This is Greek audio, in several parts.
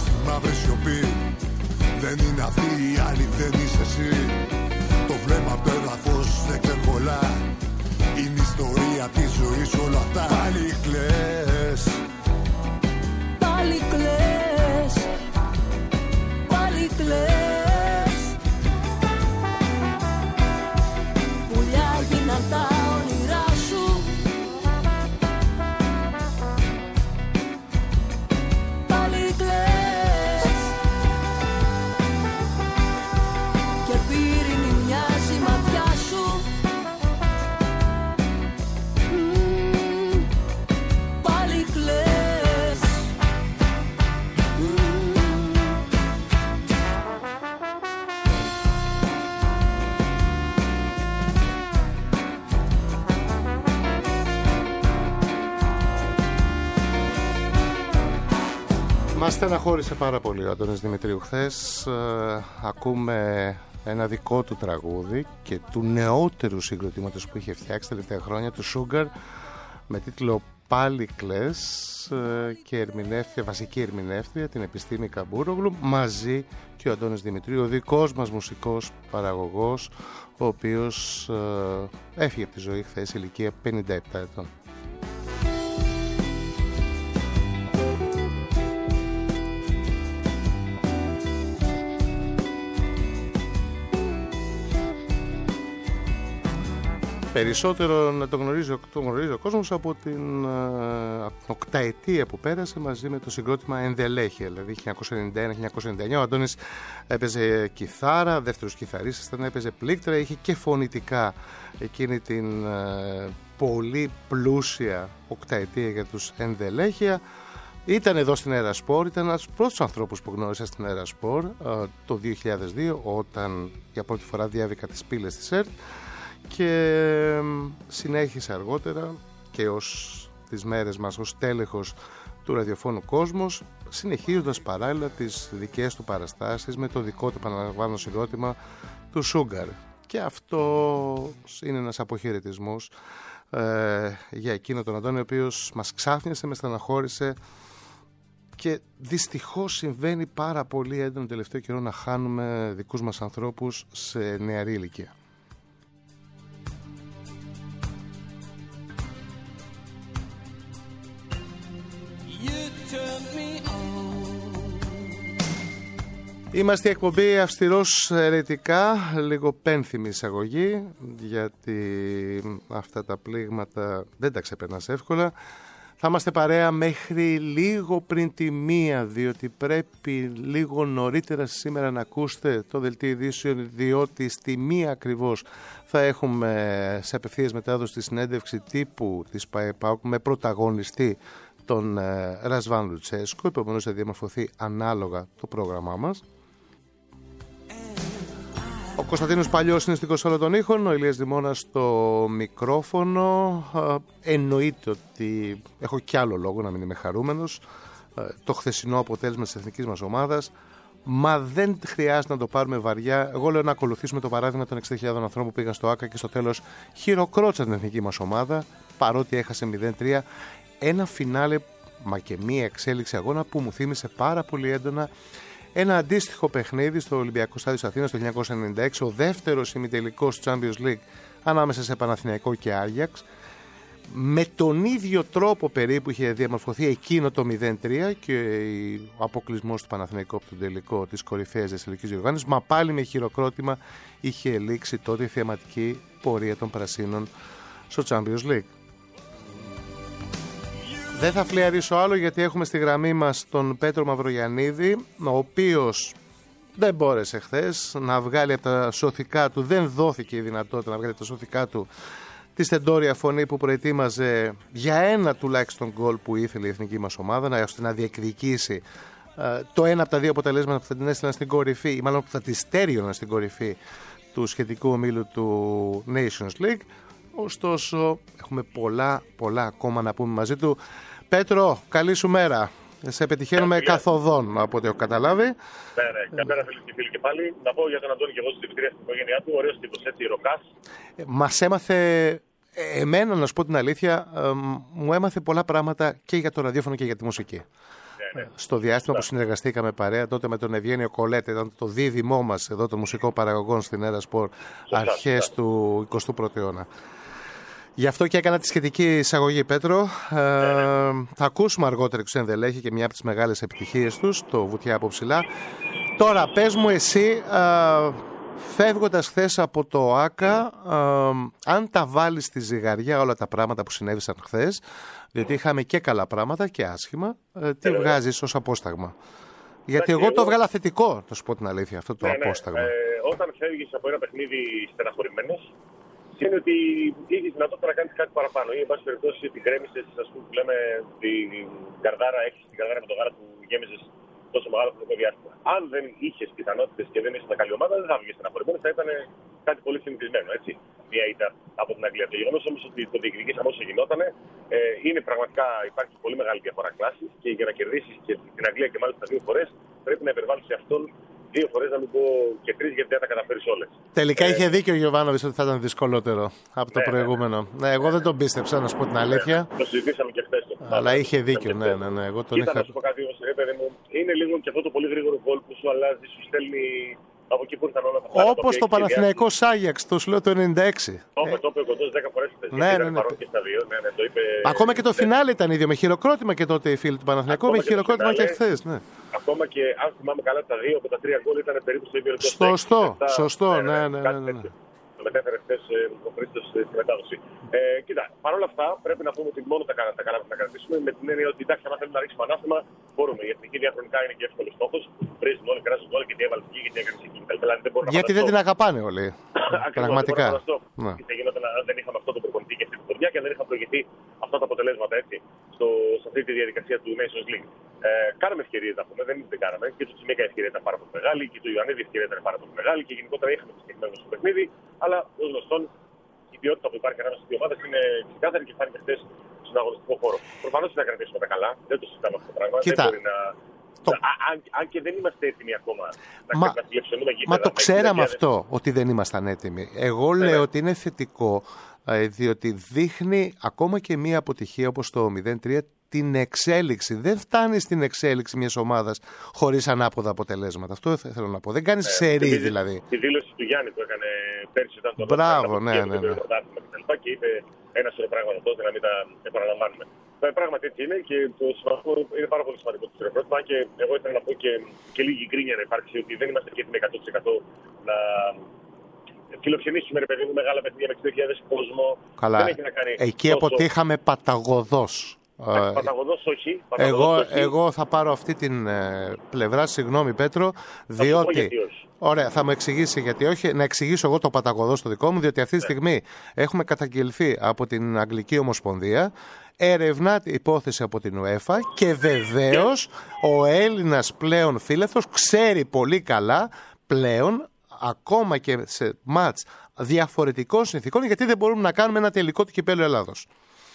στη μαύρη σιωπή. Δεν είναι αυτή η άλλη, δεν είσαι εσύ. Το βλέμμα απ' το έδαφος δεν ξερκολλά. Είναι η ιστορία της ζωής όλα αυτά. Πάλι κλαις, πάλι κλαις, πάλι κλαις. Πουλιά γίναν τα όνειρά σου. Πάλι κλαις. Και πύρινη μοιάζει η ματιά σου. Πάλι κλαις. Μας στεναχώρησε πάρα πολύ ο Αντώνης Δημητρίου χθες. Ακούμε ένα δικό του τραγούδι και του νεότερου συγκροτήματος που είχε φτιάξει τα τελευταία χρόνια, του Sugar, με τίτλο «Πάλι κλαις», και βασική ερμηνεύτρια την Επιστήμη Καμπούρογλου, μαζί και ο Αντώνης Δημητρίου, ο δικός μας μουσικός παραγωγός, ο οποίος έφυγε από τη ζωή χθες ηλικία 57 ετών. Περισσότερο να τον γνωρίζει ο κόσμος από την οκταετία που πέρασε μαζί με το συγκρότημα Ενδελέχεια, δηλαδή 1991-1999. Ο Αντώνης έπαιζε κιθάρα, δεύτερος κιθαρίστας, έπαιζε πλήκτρα, είχε και φωνητικά εκείνη την πολύ πλούσια οκταετία για τους Ενδελέχεια. Ήταν εδώ στην Αερασπορ, ήταν ένας από τους πρώτους ανθρώπους που γνώρισα στην Αερασπορ το 2002, όταν για πρώτη φορά διάβηκα τις πύλες της ΕΡΤ. Και συνέχισε αργότερα και ως τις μέρες μας ως τέλεχος του ραδιοφώνου Κόσμος, συνεχίζοντας παράλληλα τις δικές του παραστάσεις με το δικό του, επαναλαμβάνω, συγκρότημα του Sugar. Και αυτό είναι ένας αποχαιρετισμός για εκείνο τον Αντώνη, ο οποίος μας ξάφνιασε, με στεναχώρησε, και δυστυχώς συμβαίνει πάρα πολύ έντονο τελευταίο καιρό να χάνουμε δικούς μας ανθρώπους σε νεαρή ηλικία. Είμαστε η εκπομπή αυστηρός αιρετικά, λίγο πένθυμη εισαγωγή, γιατί αυτά τα πλήγματα δεν τα ξεπερνάς εύκολα. Θα είμαστε παρέα μέχρι λίγο πριν τη 1, διότι πρέπει λίγο νωρίτερα σήμερα να ακούσετε το δελτίο ειδήσεων, διότι στη 1 ακριβώς θα έχουμε σε απευθείας μετάδοση τη συνέντευξη τύπου της ΠΑΕΠΑΟΚ με πρωταγωνιστή τον Ρασβάν Λουτσέσκο. Επομένως θα διαμορφωθεί ανάλογα το πρόγραμμά μας. Ο Κωνσταντίνος Παλιός είναι στην κονσόλα των ήχων, ο Ηλίας Δημώνας στο μικρόφωνο. Εννοείται ότι έχω κι άλλο λόγο να μην είμαι χαρούμενος. Το χθεσινό αποτέλεσμα της εθνικής μας ομάδας, μα δεν χρειάζεται να το πάρουμε βαριά. Εγώ λέω να ακολουθήσουμε το παράδειγμα των 60.000 ανθρώπων που πήγαν στο ΆΚΑ και στο τέλος χειροκρότησαν την εθνική μας ομάδα, παρότι έχασε 0-3. Ένα φινάλε, μα και μία εξέλιξη αγώνα που μου θύμισε πάρα πολύ έντονα ένα αντίστοιχο παιχνίδι στο Ολυμπιακό Στάδιο της Αθήνας το 1996, ο δεύτερος ημιτελικός του Champions League ανάμεσα σε Παναθηναϊκό και Άγιαξ. Με τον ίδιο τρόπο περίπου είχε διαμορφωθεί εκείνο το 0-3 και ο αποκλεισμός του Παναθηναϊκού από τον τελικό της κορυφαίας της τελικής διοργάνωσης, μα πάλι με χειροκρότημα είχε λήξει τότε η θεματική πορεία των Πρασίνων στο Champions League. Δεν θα φλιαρίσω άλλο, γιατί έχουμε στη γραμμή μας τον Πέτρο Μαυρογιαννίδη, ο οποίος δεν μπόρεσε χθες να βγάλει από τα σωθικά του, δεν δόθηκε η δυνατότητα να βγάλει από τα σωθικά του τη στεντόρια φωνή που προετοίμαζε για ένα τουλάχιστον γκολ που ήθελε η εθνική μας ομάδα, ώστε να διεκδικήσει το ένα από τα δύο αποτελέσματα που θα την έστειλαν στην κορυφή, ή μάλλον που θα τη στέριωναν στην κορυφή του σχετικού ομίλου του Nations League. Ωστόσο, έχουμε πολλά ακόμα να πούμε μαζί του. Πέτρο, καλή σου μέρα. Σε πετυχαίνουμε καθοδόν, από ό,τι έχω καταλάβει. Ναι, καλημέρα φίλοι και φίλοι και πάλι. Να πω για τον Αντώνη και εγώ στη Δημητρία στην οικογένειά του. Ωραίος τύπος, έτσι, ροκάς. Μας έμαθε, εμένα να σου πω την αλήθεια, μου έμαθε πολλά πράγματα και για το ραδιόφωνο και για τη μουσική. στο διάστημα που συνεργαστήκαμε παρέα τότε με τον Ευγένιο Κολέτα. Ήταν το δίδυμό μας εδώ των μουσικών παραγωγών στην Έρα Σπορ αρχές του 21ου αιώνα. Γι' αυτό και έκανα τη σχετική εισαγωγή, Πέτρο. Θα ακούσουμε αργότερα τους Ενδελέχη και μια από τις μεγάλες επιτυχίες τους, το Βουτιά από ψηλά. Τώρα, πες μου εσύ, φεύγοντας χθες από το ΆΚΑ, αν τα βάλεις στη ζυγαριά όλα τα πράγματα που συνέβησαν χθες, διότι είχαμε και καλά πράγματα και άσχημα, τι βγάζεις ως απόσταγμα? Γιατί εγώ το έβγαλα θετικό, να σου πω την αλήθεια, αυτό το απόσταγμα. Όταν φεύγεις από ένα παιχνίδι στεναχωρημένος, είναι ότι είχε δυνατότητα να κάνει κάτι παραπάνω. Ή, εν πάση περιπτώσει, την κρέμισε, α πούμε, που λέμε την καρδάρα, έχει την καρδάρα με το γάλα που γέμιζε τόσο μεγάλο χρονικό διάστημα. Αν δεν είχε πιθανότητε και δεν είσαι καλή ομάδα, δεν θα βγει στεναχωρημένο, θα ήταν κάτι πολύ συνηθισμένο. Έτσι. Μία ήττα από την Αγγλία. Το γεγονό όμω ότι το διεκδικήσαμε όσο γινόταν, είναι πραγματικά υπάρχει πολύ μεγάλη διαφορά κλάση και για να κερδίσει την Αγγλία και μάλιστα 2 φορές πρέπει να υπερβάλλει σε αυτόν 2 φορές, να μην πω και 3, γιατί δεν τα καταφέρεις όλες. Τελικά είχε δίκιο ο Γιωβάνοβιτς ότι θα ήταν δυσκολότερο από το προηγούμενο. Ναι, εγώ δεν τον πίστεψα, να σου πω την αλήθεια. Το συζητήσαμε και χθες. Αλλά είχε δίκιο, ναι. Εγώ τον είχα. Να σου πω κάτι όμως, παιδί μου, είναι λίγο και αυτό το πολύ γρήγορο γκολ που σου αλλάζει, σου στέλνει από εκεί που ήρθαν όλα αυτά. Όπως το Παναθηναϊκό Άγιαξ, το σου λέω το 96. Το είπε ο Κοντός 10 φορές χθες. Ναι. Και στα 2. Ακόμα και το φινάλε ήταν ίδιο, με χειροκρότημα και τότε οι φίλοι του Παναθηναϊκού, με χειροκρότημα και χθες. Ακόμα και αν θυμάμαι καλά, τα 2 από τα 3 γκολ ήταν περίπου στο ίδιο λεπτό. Σωστό, ναι. Το μετέφερε χθες ο Χρήστος στη μετάδοση. Κοίτα, παρόλα αυτά πρέπει να πούμε ότι μόνο τα καλά να κρατήσουμε, με την έννοια ότι εντάξει, αν θέλουμε να ρίξουμε ανάστημα, μπορούμε. Η εθνική διαχρονικά είναι και εύκολο στόχο. Βρίζουν όλοι, κράζουν όλοι και τι έβαλε εκεί και τι έκανε εκεί. Γιατί δεν την αγαπάνε όλοι. Πραγματικά. Τι θα γινόταν αν δεν είχαμε αυτό το προπονητή και αυτή την πορεία και αν δεν είχαν προηγηθεί αυτά τα αποτελέσματα έτσι σε αυτή τη διαδικασία του Nations League. Κάναμε ευκαιρίες να πούμε, δεν κάναμε. Και του Τσιμίκα η ευκαιρία ήταν πάρα πολύ μεγάλη και του Ιωαννίδη η ευκαιρία ήταν πάρα πολύ μεγάλη και γενικότερα είχαμε το συγκεκριμένο στο παιχνίδι. Αλλά ως γνωστόν η ποιότητα που υπάρχει ανάμεσα στις δύο ομάδες είναι ξεκάθαρη και φάνηκε χθες στον αγωνιστικό χώρο. Προφανώς να κρατήσουμε τα καλά, δεν το συζητάμε αυτό το πράγμα. Κοίτα, δεν μπορεί να. Αν και δεν είμαστε έτοιμοι ακόμα να τηλεφωνούμε γήπεδα. Μα το ξέραμε αυτό, ότι δεν ήμασταν έτοιμοι. Εγώ λέω ότι είναι θετικό, διότι δείχνει ακόμα και μία αποτυχία όπως το 0-3 την εξέλιξη. Δεν φτάνει στην εξέλιξη μιας ομάδας χωρίς ανάποδα αποτελέσματα. Αυτό θέλω να πω. Δεν κάνεις σερί δηλαδή. Τη δήλωση του Γιάννη που έκανε πέρσι ήταν το Μπράβο, ναι. Και είπε ένα σωρό πράγματα τότε, να μην τα επαναλαμβάνουμε. Πράγματι έτσι είναι και το σημαντικό είναι πάρα πολύ σημαντικό το ερώτημα και εγώ ήθελα να πω και λίγη γκρίνια να υπάρξει ότι δεν είμαστε έτοιμοι 100% να φιλοξενήσουμε ρε παιδί μου μεγάλα παιχνίδια με 60.000 κόσμο. Καλά. Δεν έχει να κάνει εκεί αποτύχαμε παταγωδός. Παταγωδός όχι. Εγώ θα πάρω αυτή την πλευρά, συγγνώμη Πέτρο, διότι. Ωραία, θα μου εξηγήσει γιατί όχι. Να εξηγήσω εγώ το παταγωδό στο δικό μου, διότι αυτή τη στιγμή έχουμε καταγγελθεί από την Αγγλική Ομοσπονδία, ερευνά την υπόθεση από την UEFA και βεβαίως ο Έλληνας πλέον φίλαθλος ξέρει πολύ καλά πλέον, ακόμα και σε μάτς διαφορετικών συνθηκών, γιατί δεν μπορούμε να κάνουμε ένα τελικό του κυπέλλου Ελλάδος.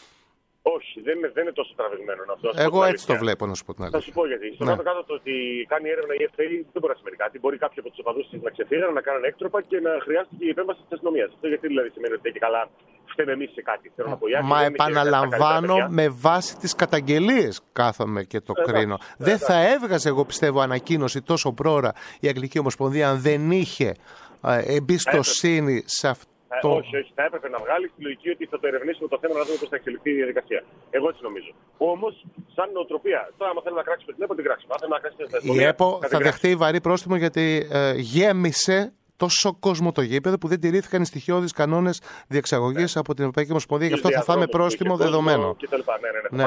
Όχι, δεν είναι τόσο τραβηγμένο αυτό. Εγώ έτσι το βλέπω, να σου πω την αλήθεια. Θα σου πω γιατί. Στο κάτω το ότι κάνει έρευνα η FA δεν μπορεί να σημαίνει κάτι. Μπορεί κάποιοι από του οπαδούς της να ξεφύγουν, να κάνουν έκτροπα και να χρειάστηκε η επέμβαση της αστυνομίας. Αυτό γιατί δηλαδή σημαίνει ότι και καλά φταίμε εμείς σε κάτι. Μα επαναλαμβάνω, με βάση τις καταγγελίες κάθομαι και το κρίνω. Δεν θα έβγαζε, εγώ πιστεύω, ανακοίνωση τόσο πρόωρα η Αγγλική Ομοσπονδία αν δεν είχε εμπιστοσύνη σε αυτό. Όχι, θα έπρεπε να βγάλει τη λογική ότι θα το ερευνήσουμε το θέμα να δούμε πώς θα εξελιχθεί η διαδικασία. Εγώ έτσι νομίζω. Όμως, σαν νοοτροπία, τώρα, άμα θέλουμε να κράξουμε την ΕΠΟ, την κράξουμε. Αν θέλουμε να κράξουμε την η ΕΠΟ θα δεχτεί βαρύ πρόστιμο γιατί γέμισε τόσο κόσμο το γήπεδο που δεν τηρήθηκαν οι στοιχειώδεις κανόνες διεξαγωγής από την Ευρωπαϊκή Ομοσπονδία. Γι' αυτό θα φάμε πρόστιμο δεδομένο. Ναι.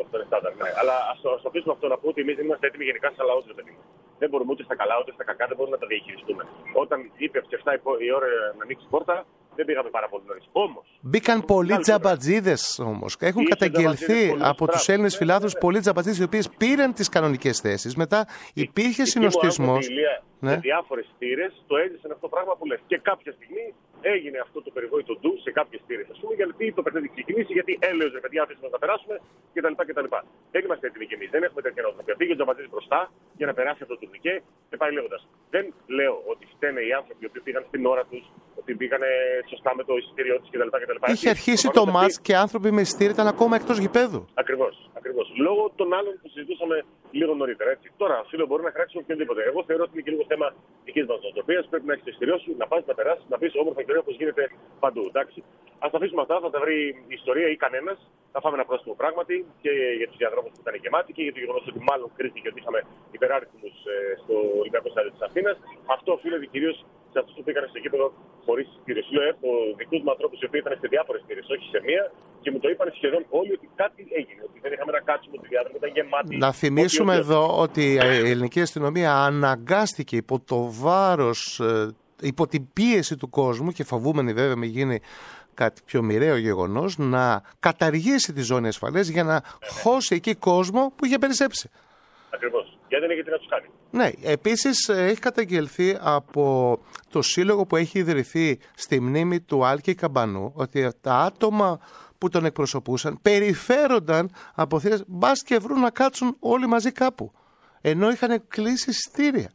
Αλλά ας το αφήσουμε αυτό να πω ότι εμείς δεν είμαστε έτοιμοι γενικά σαν λαός. Δεν μπορούμε ούτε στα καλά ούτε στα κακά, δεν μπορούμε να τα διαχειριστούμε. Όταν είπε από 7 η ώρα να ανοίξει πόρτα, δεν πήγαμε πάρα πολύ νωρίς. Όμως. Μπήκαν πολλοί τζαμπατζίδες όμως. Έχουν καταγγελθεί από τους Έλληνες φιλάθλους πολλοί τζαμπατζίδες οι οποίες πήραν τις κανονικές θέσεις. Μετά υπήρχε συνοστισμός. Με διάφορες θύρες το έζησαν αυτό το πράγμα που λες. Και κάποια στιγμή έγινε αυτό το περιβόητο ντου σε κάποιες θύρες. Ας πούμε γιατί το παιχνίδι ξεκινήσει, γιατί έλεος ρε παιδιά, αφήσουμε να περάσουμε κτλ. Δεν είμαστε έτοιμοι κι εμείς. Δεν έχουμε τέτοια νοοτροπία. Πήγε ο τζαμπατζής μπροστά για να περάσει αυτό το τουρνικέ και πάει λέγοντας. Δεν λέω ότι φταίνε οι άνθρωποι οι οποίοι πήγαν στην ώρα τους, ότι πήγαν σωστά με το εισιτήριό τους κτλ. Είχε αρχίσει το μάτς και άνθρωποι με εισιτήρια ήταν ακόμα εκτός γηπέδου. Ακριβώς. Λόγω των άλλων που συζητούσαμε λίγο νωρίτερα. Έτσι. Τώρα, φίλο, μπορεί να κράξουμε οποιονδήποτε. Εγώ θεωρώ ότι είναι και λίγο θέμα δική μα νοοτροπία. Πρέπει να έχει το εισιτήριό σου, να πα, να περάσει, να πει όμορφα και ωραία όπω γίνεται παντού. Εντάξει. Α τα αφήσουμε αυτά, θα τα βρει η ιστορία ή κανένα. Θα φάμε ένα πρόστιμο πράγματι και για του διαδρόμου που ήταν γεμάτοι και για το γεγονό ότι μάλλον κρίθηκε ότι είχαμε υπεράριθμου στο Ολυμπιακό Στάδιο τη Αθήνα. Αυτό οφείλεται κυρίω σε αυτού που πήγαν στο γήπεδο χωρί εισιτήριο. Λέω, έχω δικού μου ανθρώπου οι οποίοι ήταν σε διάφορε εισιτήριε, όχι σε μία, και μου το είπαν σχεδόν όλοι ότι κάτι έγινε. Ότι δεν είχαμε να κάτσουμε, ότι οι διάδρομοι ήταν γεμάτοι. Να θυμίσουμε εδώ ότι η ελληνική αστυνομία αναγκάστηκε υπό το βάρος, υπό την πίεση του κόσμου και φοβούμενη βέβαια μην γίνει κάτι πιο μοιραίο γεγονός, να καταργήσει τη ζώνη ασφαλείας για να χώσει εκεί κόσμο που είχε περισσέψει. Ακριβώς. Γιατί δεν έχει τι να τους κάνει. Ναι, επίσης έχει καταγγελθεί από το σύλλογο που έχει ιδρυθεί στη μνήμη του Άλκη Καμπανού ότι τα άτομα που τον εκπροσωπούσαν περιφέρονταν από θύρες μπας και βρουν να κάτσουν όλοι μαζί κάπου, ενώ είχαν κλείσει εισιτήρια.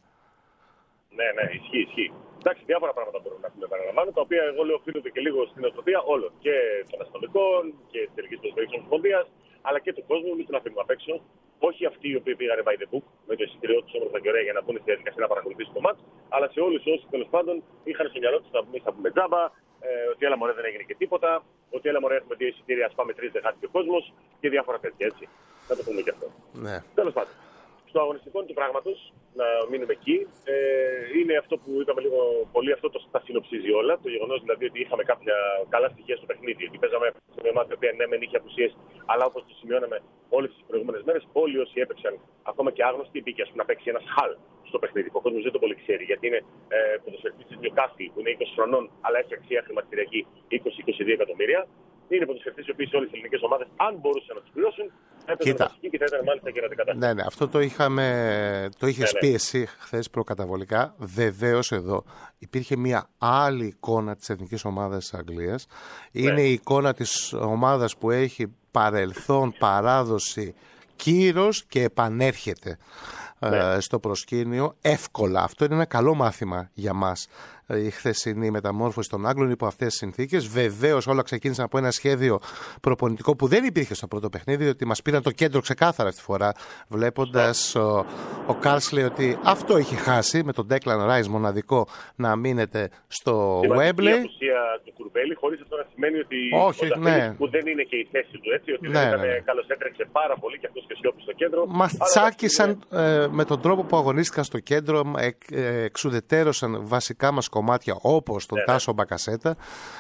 Ναι, ισχύει. Εντάξει, διάφορα πράγματα μπορούμε να πούμε, παραλαμβάνω, τα οποία εγώ λέω οφείλονται και λίγο στην νοοτροπία όλων. Και των αστυνομικών και τη Ελληνική Ποδοσφαιρική Ομοσπονδία, αλλά και του κόσμου. Μην τον αφήνουμε απ' έξω. Όχι αυτοί οι οποίοι πήγανε by the book, με το εισιτήριό του όμορφα και ωραία για να μπουν στη διαδικασία να παρακολουθήσουν το μάτς, αλλά σε όλου όσοι τέλος πάντων είχαν στο μυαλό του θα πούμε τζάμπα, ότι έλα μωρέ δεν έγινε και τίποτα, ότι έλα μωρέ έχουμε 2 εισιτήρια, α πάμε 3 δεν χάθηκε ο κόσμο και διάφορα τέτοια έτσι. Να το πούμε και αυτό. Ναι. Τέλος πάντων. Στο αγωνιστικό του πράγματος, να μείνουμε εκεί, είναι αυτό που είπαμε λίγο πολύ, αυτό τα συνοψίζει όλα. Το γεγονός δηλαδή ότι είχαμε κάποια καλά στοιχεία στο παιχνίδι. Ότι παίζαμε σε μια ομάδα η οποία ναι, μεν είχε απουσίες, αλλά όπως το σημειώναμε όλες τις προηγούμενες μέρες, όλοι όσοι έπαιξαν, ακόμα και άγνωστοι, μπήκε να παίξει ένας χαλ στο παιχνίδι. Ο κόσμος δεν το πολύ ξέρει, γιατί είναι ποδοσφαιριστής της Νιουκάστλ που είναι 20 χρονών, αλλά έχει αξία χρηματιστηριακή 20-22 εκατομμύρια. Είναι ποδοσφαιριστές οι οποίοι σε όλες τις ελληνικές ομάδες, αν μπορούσαν να τους πληρώσουν, Κοίτα. Και θα ήταν μάλιστα και να την κατάσταση. Ναι, αυτό το είχες πει εσύ χθες προκαταβολικά. Βεβαίως εδώ υπήρχε μια άλλη εικόνα της εθνικής ομάδας της Αγγλίας. Είναι η εικόνα της ομάδας που έχει παρελθόν, παράδοση, κύρος και επανέρχεται στο προσκήνιο εύκολα. Αυτό είναι ένα καλό μάθημα για μας. Η χθεσινή μεταμόρφωση των Άγγλων υπό αυτές τις συνθήκες. Βεβαίως όλα ξεκίνησαν από ένα σχέδιο προπονητικό που δεν υπήρχε στο πρώτο παιχνίδι, ότι μας πήραν το κέντρο ξεκάθαρα αυτή τη φορά, βλέποντας ο Κάρσλι ότι αυτό είχε χάσει με τον Declan Rice μοναδικό να μείνετε στο Wembley. Η απουσία του Κουρμπέλη, χωρίς αυτό να σημαίνει ότι που δεν είναι και η θέση του, έτσι, ότι δεν ήταν καλώς, έτρεξε πάρα πολύ και αυτός και σιώπη στο κέντρο. Μας τσάκισαν με τον τρόπο που αγωνίστηκαν στο κέντρο, εξουδετέρωσαν βασικά μας κομμάτια όπως τον Τάσο Μπακασέτα.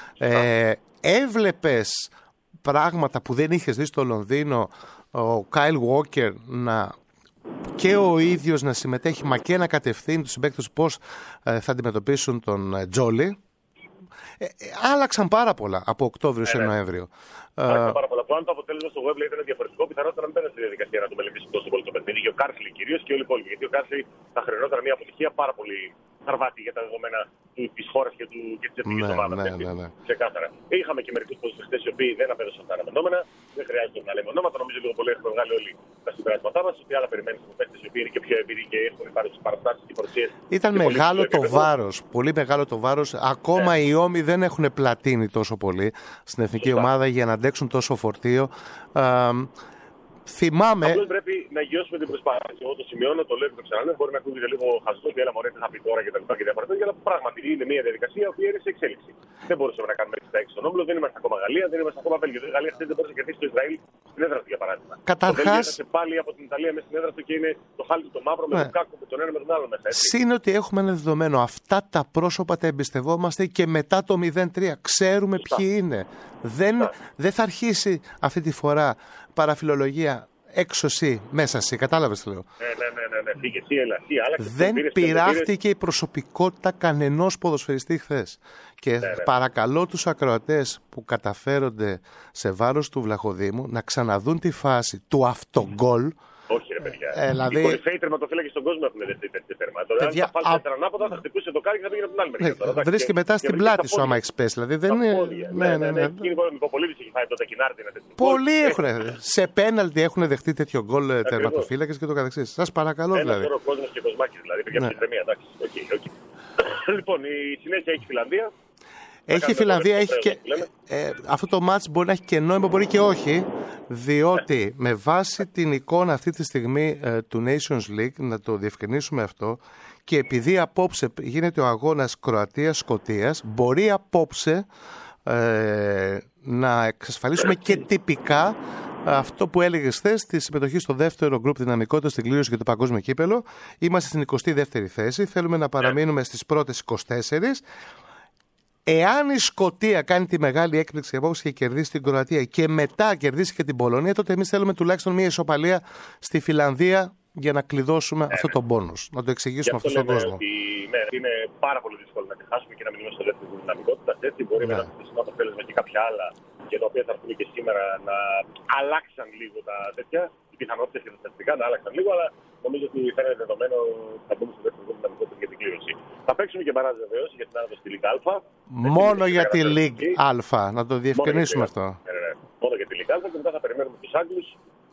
Έβλεπες πράγματα που δεν είχες δει στο Λονδίνο, ο Κάιλ Walker και ο ίδιος να συμμετέχει, μα και να κατευθύνει τους συμπαίκτες πώς θα αντιμετωπίσουν τον Τζόλι. Άλλαξαν πάρα πολλά από Οκτώβριο σε Νοέμβριο. Άλλαξαν πάρα πολλά. Αν το αποτέλεσμα στο Wembley ήταν διαφορετικό, πιθανότατα να μην πέρασε στη διαδικασία να το μελετήσει τόσο πολύ το παιχνίδι. Και ο Κάρσλι κυρίως και όλοι οι υπόλοιποι. Γιατί ο Κάρσλι θα χρειαζόταν μια αποτυχία πάρα πολύ χαρβάτη για τα δεδομένα τη χώρα και τη εθνική ομάδα. Ναι. Ξεκάθαρα. Είχαμε και μερικούς ποδοσφαιριστές οι οποίοι δεν απέδωσαν τα αναμενόμενα. Δεν χρειάζεται να λέμε ονόματα. Νομίζω λίγο πολύ έχουμε βγάλει όλοι τα συμπεράσματά μας. Ότι άλλα περιμένει από παίκτες οι οποίοι είναι και πιο εμπειροί και έχουν πάρει τις παραστάσεις και παρουσίες. Ήταν μεγάλο το βάρος. Πολύ μεγάλο το βάρος. Ακόμα οι ώμοι δεν έχουν πλατείνει τόσο πολύ στην εθνική ομάδα για να αντέξουν τόσο φορτίο. Θυμάμαι. Απλώς πρέπει να γιώσουμε την προσπάθεια. Εγώ το σημειώνω, το λέω και το ξαναλέω. Μπορεί να ακούγεται λίγο χαζό, ότι έλα μωρέ, τι θα πει τώρα και τα λοιπά και διάφορα τέτοια. Αλλά πράγματι είναι μια διαδικασία που είναι σε εξέλιξη. Δεν μπορούσαμε να κάνουμε έτσι τα έξω στον όμιλο, δεν είμαστε ακόμα Γαλλία, δεν είμαστε ακόμα Βέλγιο. Η Γαλλία χθες δεν μπορούσε να κερδίσει το Ισραήλ στην έδρα του για παράδειγμα. Καταρχάς. Το πάλι από την Ιταλία μέσα στην έδρα του και είναι το χάλι του το μαύρο με τον κάκο, με τον ένα με τον άλλο μέσα. Συν ότι έχουμε ένα δεδομένο. Αυτά τα πρόσωπα τα εμπιστευόμαστε και μετά το 0-3 ξέρουμε ποιοι είναι. Δεν θα αρχίσει αυτή τη φορά παραφιλολογία. Έξω εσύ, μέσα εσύ, κατάλαβες τι λέω. Ναι. Φύγε εσύ, έλα, εσύ, δεν πειράχτηκε η προσωπικότητα κανενός ποδοσφαιριστή χθες. Και παρακαλώ τους ακροατές που καταφέρονται σε βάρος του Βλαχοδήμου να ξαναδούν τη φάση του αυτογκόλ. Όχι ρε παιδιά. Οι κορυφαίοι τερματοφύλακες στον κόσμο έχουν δεχτεί τέτοια τέρματα. Αν θα πάλι τέσσερα ανάποδα θα χτυπούσε το κάρι και θα πήγαινε από την άλλη μεριά. Βρίσκει μετά στην πλάτη σου άμα έχεις πέσει. Δηλαδή δεν είναι. Ναι. Νικοπολίδης έχει φάει τότε Κινάρτη να τέτοιο. Πολλοί έχουν. Σε πέναλτι έχουν δεχτεί τέτοιο γκολ τερματοφύλακες και το καθεξής. Σας παρακαλώ δηλαδή. Ένα κόσμος και κοσμάκης δηλαδή. Πήγε από την Ερμία, εντάξει. Λοιπόν, η συνέχεια έχει Φιλανδία. Έχει η Φιλανδία, έχει και. Αυτό το μάτς μπορεί να έχει και νόημα, μπορεί και όχι. Διότι με βάση την εικόνα αυτή τη στιγμή του Nations League, να το διευκρινίσουμε αυτό, και επειδή απόψε γίνεται ο αγώνας Κροατίας-Σκωτίας, μπορεί απόψε να εξασφαλίσουμε και τυπικά αυτό που έλεγες χθες, τη συμμετοχή στο δεύτερο γκρουπ δυναμικότητα στην κλήρωση για το παγκόσμιο κύπελο. Είμαστε στην 22η θέση. Θέλουμε να παραμείνουμε στις πρώτες 24. Εάν η Σκωτία κάνει τη μεγάλη έκπληξη απόψε και κερδίσει την Κροατία και μετά κερδίσει και την Πολωνία, τότε εμείς θέλουμε τουλάχιστον μια ισοπαλία στη Φιλανδία για να κλειδώσουμε αυτό το μπόνους. Να το εξηγήσουμε αυτό στον κόσμο. Ότι, είναι πάρα πολύ δύσκολο να τη χάσουμε και να μην είμαστε στο δεύτερο δυναμικότητα. Έτσι, μπορεί με ένα θετικό αποτέλεσμα και κάποια άλλα και τα οποία θα έρθουν και σήμερα να αλλάξαν λίγο τα τέτοια. Οι πιθανότητες και τα στατιστικά να άλλαξαν λίγο, αλλά νομίζω ότι θα είναι δεδομένο ότι θα μπούμε στο δεύτερο δυναμικότητα για την κλήρωση. Θα παίξουμε και μπαράζ βεβαίως για την άνοδο στη Λίγκα Α. Μόνο για τη Λίγκα Α, να το διευκρινίσουμε αυτό. Μόνο για τη Λίγκα Α και μετά θα περιμένουμε τους Άγγλους.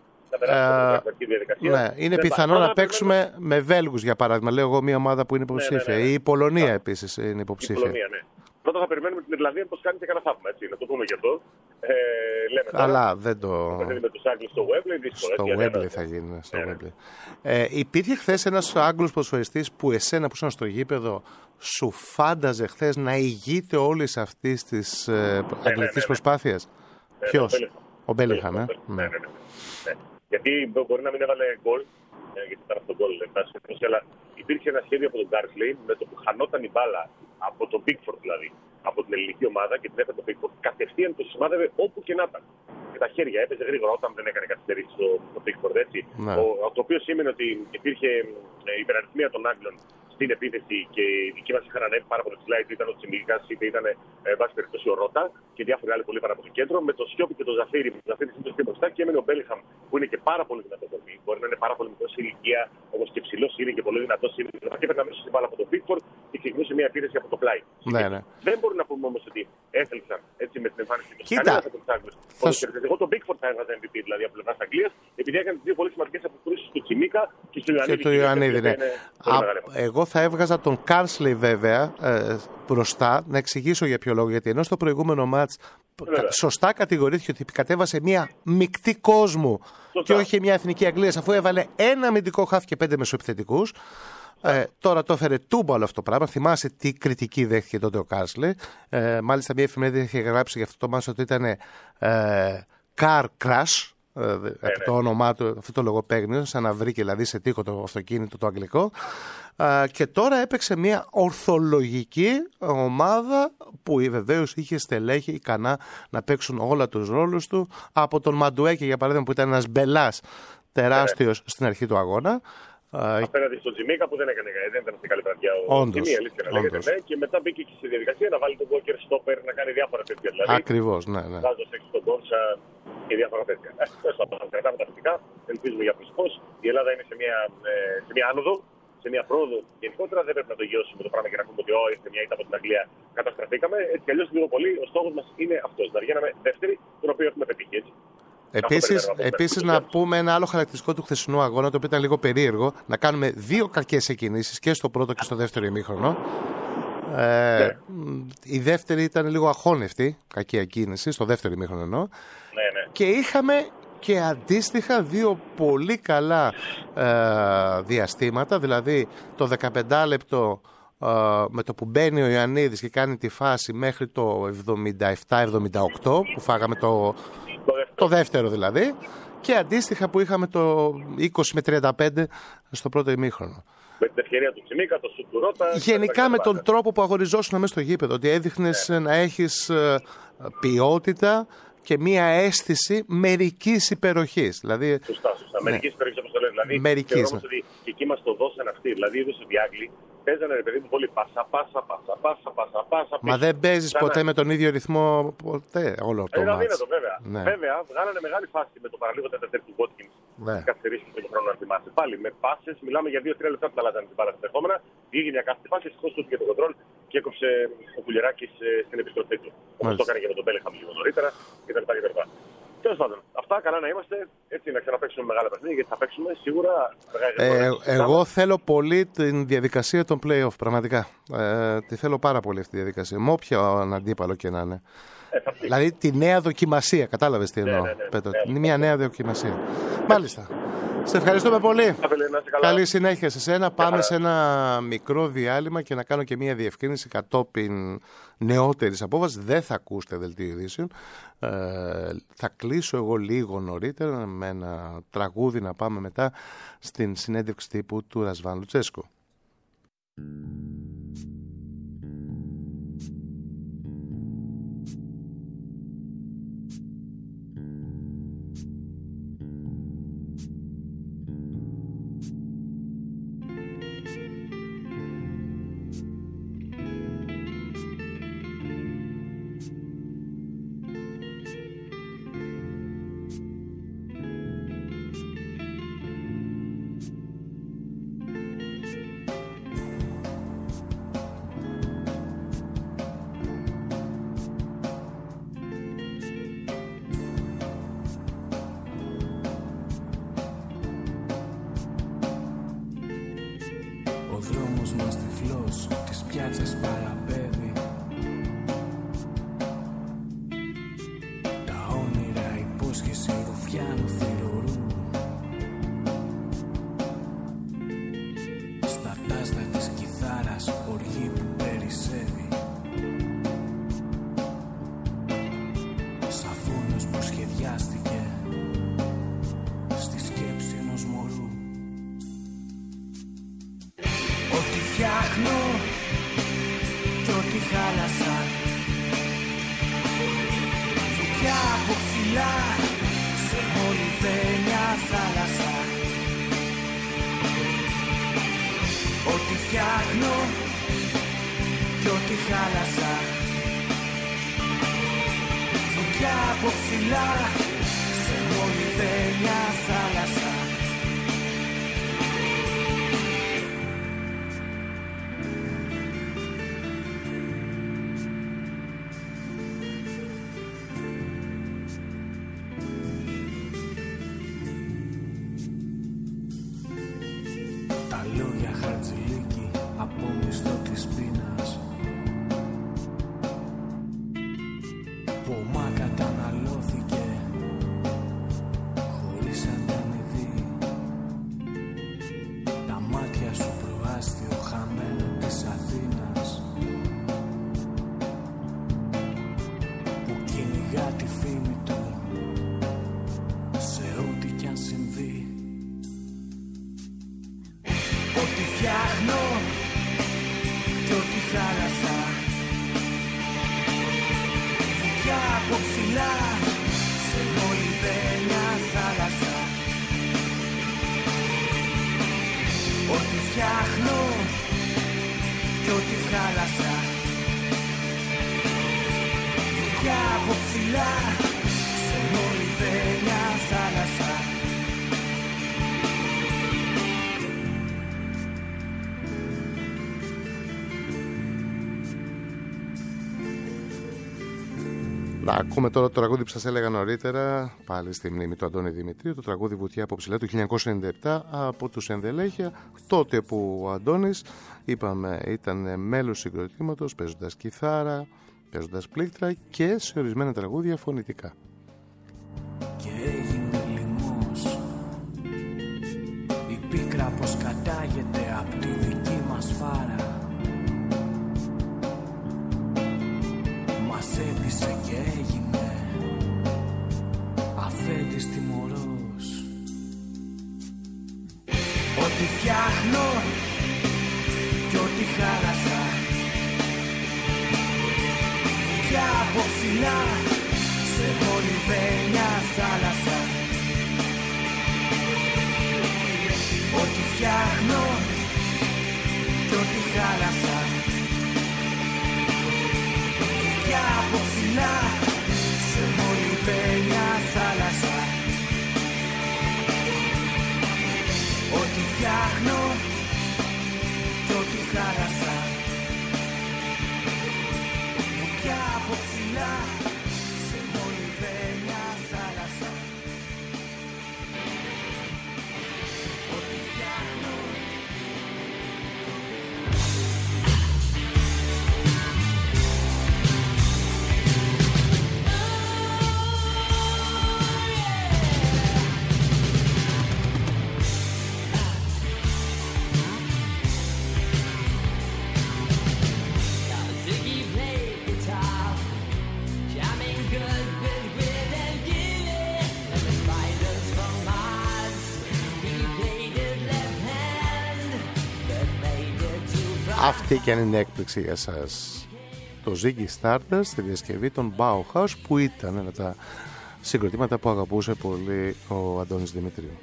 Ναι, είναι πιθανό να παίξουμε με Βέλγους για παράδειγμα. Λέω εγώ μια ομάδα που είναι υποψήφια. Η Πολωνία επίσης είναι υποψήφια. Πρώτα θα περιμένουμε την Ιρλανδία πως κάνει και κανένα θαύμα. Να το πούμε και αυτό. Αλλά δεν το. Με τους Άγγλους στο Wembley. Στο Wembley θα γίνει. Υπήρχε χθες ένας Άγγλος ποδοσφαιριστής που εσένα που ήσουν στο γήπεδο σου φάνταζε χθες να ηγείται όλης αυτής της αγγλικής προσπάθειας. Ποιος? Ο Μπέλιγχαμ. Γιατί μπορεί να μην έβαλε γκολ, γιατί ήταν αυτό το γκολ, αλλά υπήρχε ένα σχέδιο από τον Κάρσλεϊ με το που χανόταν η μπάλα από τον Pickford δηλαδή, από την ελληνική ομάδα και την έφερε τον Pickford, κατευθείαν το σημάδευε όπου και να ήταν. Με τα χέρια έπαιζε γρήγορα όταν δεν έκανε καθυστερήσει στο Pickford, έτσι. Το οποίο σήμαινε ότι υπήρχε υπεραριθμία των Άγγλων στην επίθεση και οι δικοί μας είχαν ανέβει πάρα πολύ ψηλά, είτε ήταν ο Τσιμίκας, είτε ήταν βάση περιπτώσει ο Ρώτα και διάφοροι άλλοι πολύ πάρα από το κέντρο. Με το Σιώπη και το Ζαφίρι, που το Ζαφίρι είναι στο μπροστά και έμενε ο Μπέλιγχαμ που είναι και πάρα πολύ δυνατό κορμί. Μπορεί να είναι πάρα πολύ μικρό σε ηλικία, όμως και ψηλό είναι και πολύ δυνατό είναι. Και έπαιρνε αμέσως την μπάλα από τον Pickford και ξεκινούσε μια επίθεση από το πλάι. Ναι. Δεν μπορούμε να πούμε όμως ότι έθελσαν έτσι με την εμφάνιση του Άγγλου. Εγώ τον Pickford θα έβαζα MVP δηλαδή από πλευράς Αγγλίας, επειδή έκανε τις δύο πολύ σημαντικές αποκρίσεις του Τσιμίκα και του Ιωαννίδη. Εγώ θα έβγαζα τον Κάρσλεϊ βέβαια μπροστά, να εξηγήσω για ποιο λόγο. Γιατί ενώ στο προηγούμενο μάτς σωστά κατηγορήθηκε ότι κατέβασε μια μεικτή κόσμου και όχι μια εθνική Αγγλίας, αφού έβαλε ένα αμυντικό χάφ και 5 μεσοεπιθετικούς. Τώρα το έφερε τούμπαλο αυτό το πράγμα. Θυμάσαι τι κριτική δέχτηκε τότε ο Κάρσλεϊ. Μάλιστα μια εφημερίδα είχε γράψει για αυτό το μάτς ότι ήταν car crash. Από το όνομά του, αυτό το λογοπαίγνιο, σαν να βρήκε δηλαδή σε τοίχο το αυτοκίνητο το αγγλικό. Και τώρα έπαιξε μια ορθολογική ομάδα που βεβαίως είχε στελέχη ικανά να παίξουν όλα τους ρόλους του. Από τον Μαντουέκη για παράδειγμα που ήταν ένας μπελάς τεράστιος στην αρχή του αγώνα. Απέναντι στον Τζιμίκα που δεν ήταν στην καλή βραδιά ο Τζιμί, αλήθεια να λέγεται. Ναι, και μετά μπήκε και στη διαδικασία να βάλει τον Walker Stopper να κάνει διάφορα τέτοια. Δηλαδή, ακριβώς, ναι. Βάζοντας έξω τον Κόνσα και διάφορα τέτοια. Κρατάμε τα θετικά, ελπίζουμε για προσεχώς. Η Ελλάδα είναι σε μια άνοδο, σε μια πρόοδο γενικότερα. Δεν πρέπει να το γεώσουμε το πράγμα και να πούμε ότι ήρθε μια ήττα από την Αγγλία, καταστραφήκαμε. Έτσι κι αλλιώς λίγο πολύ ο στόχος μας είναι αυτός. Να βγαίναμε δεύτερη, τον οποίο έχουμε πετύχει έτσι. Επίσης να πούμε ένα άλλο χαρακτηριστικό του χθεσινού αγώνα, το οποίο ήταν λίγο περίεργο, να κάνουμε δύο κακές εκκινήσεις και στο πρώτο και στο δεύτερο ημίχρονο. Η δεύτερη ήταν λίγο αχώνευτη, κακή εκκίνηση, στο δεύτερο ημίχρονο εννοώ. Ναι. Και είχαμε και αντίστοιχα δύο πολύ καλά διαστήματα, δηλαδή το 15 λεπτό με το που μπαίνει ο Ιωαννίδης και κάνει τη φάση μέχρι το 77-78 που φάγαμε το δεύτερο δηλαδή, και αντίστοιχα που είχαμε το 20 με 35 στο πρώτο ημίχρονο. Με την ευκαιρία του Τσιμίκα, το σουτ του Ρώτα. Γενικά με τον τρόπο που αγοριζόσουν μέσα στο γήπεδο, ότι έδειχνες να έχεις ποιότητα και μία αίσθηση μερικής υπεροχής. Δηλαδή, σωστά. Μερικής υπεροχής, όπως το λένε. Δηλαδή, θεωρώ όμως ότι και εκεί μας το δώσαν αυτοί. Δηλαδή, είδες ότι οι Άγγλοι παίζανε, ρε παιδί μου, πολύ πάσα. Μα δεν παίζεις ποτέ με τον ίδιο ρυθμό, ποτέ όλο το μάτς. Αδύνατο, βέβαια. Ναι. Βέβαια, βγάλανε μεγάλη φάση με το παραλίγο τέταρτο του Watkins. Ναι. Καθυστερήσει και τον χρόνο να θυμάσαι. Πάλι με πάσες, μιλάμε για 2-3 λεπτά που αλλάζανε την μπάλα στα επόμενα. Πήγε μια κάθε φάση, ευτυχώς του και το κοντρόλ και έκοψε ο Κουλιεράκης στην επιστροφή του. Όπως το έκανε και με τον Μπέλιγχαμ λίγο νωρίτερα κτλ. Τέλος πάντων, αυτά καλά να είμαστε. Έτσι έτσι, να ξαναπαίξουμε μεγάλα παιχνίδια, γιατί θα παίξουμε σίγουρα. Εγώ θέλω πολύ την διαδικασία των play-off, πραγματικά. Τη θέλω πάρα πολύ αυτή τη διαδικασία, με όποιον αντίπαλο και να είναι. Δηλαδή τη νέα δοκιμασία, κατάλαβες τι εννοώ, Πέτρο. Είναι μια νέα δοκιμασία. Μάλιστα. Σε ευχαριστούμε πολύ. Καλή συνέχεια σε σένα. Πάμε σε ένα μικρό διάλειμμα και να κάνω και μια διευκρίνηση κατόπιν νεότερης απόφασης. Δεν θα ακούσετε δελτίο ειδήσεων. Θα κλείσω εγώ λίγο νωρίτερα με ένα τραγούδι να πάμε μετά στην συνέντευξη τύπου του Ρασβάν Λουτσέσκου. Να ακούμε τώρα το τραγούδι που σας έλεγα νωρίτερα, πάλι στη μνήμη του Αντώνη Δημητρίου, το τραγούδι Βουτιά από ψηλά του 1997 από τους Ενδελέχεια, τότε που ο Αντώνης, είπαμε, ήταν μέλος συγκροτήματος, παίζοντας κιθάρα, παίζοντας πλήκτρα και σε ορισμένα τραγούδια φωνητικά. Και έγινε λοιμός, η πίκρα πως κατάγεται απ' τη δική μας φάρα. Μας έπεισε και έγινε αφέντης τιμωρός. Ό,τι φτιάχνω κι ό,τι χάλασα, βουτιά από ψηλά σε μολυβένια θάλασσα. Ό,τι φτιάχνω κι ό,τι χάλασα, βουτιά από ψηλά σε μολυβένια θάλασσα. Ό,τι φτιάχνω κι ό,τι χάλασα, βουτιά από ψηλά σε μολυβένια θάλασσα. Αυτή και αν είναι έκπληξη για σας. Το Ziggy Stardust στη διασκευή των Bauhaus, που ήταν ένα από τα συγκροτήματα που αγαπούσε πολύ ο Αντώνης Δημητρίου.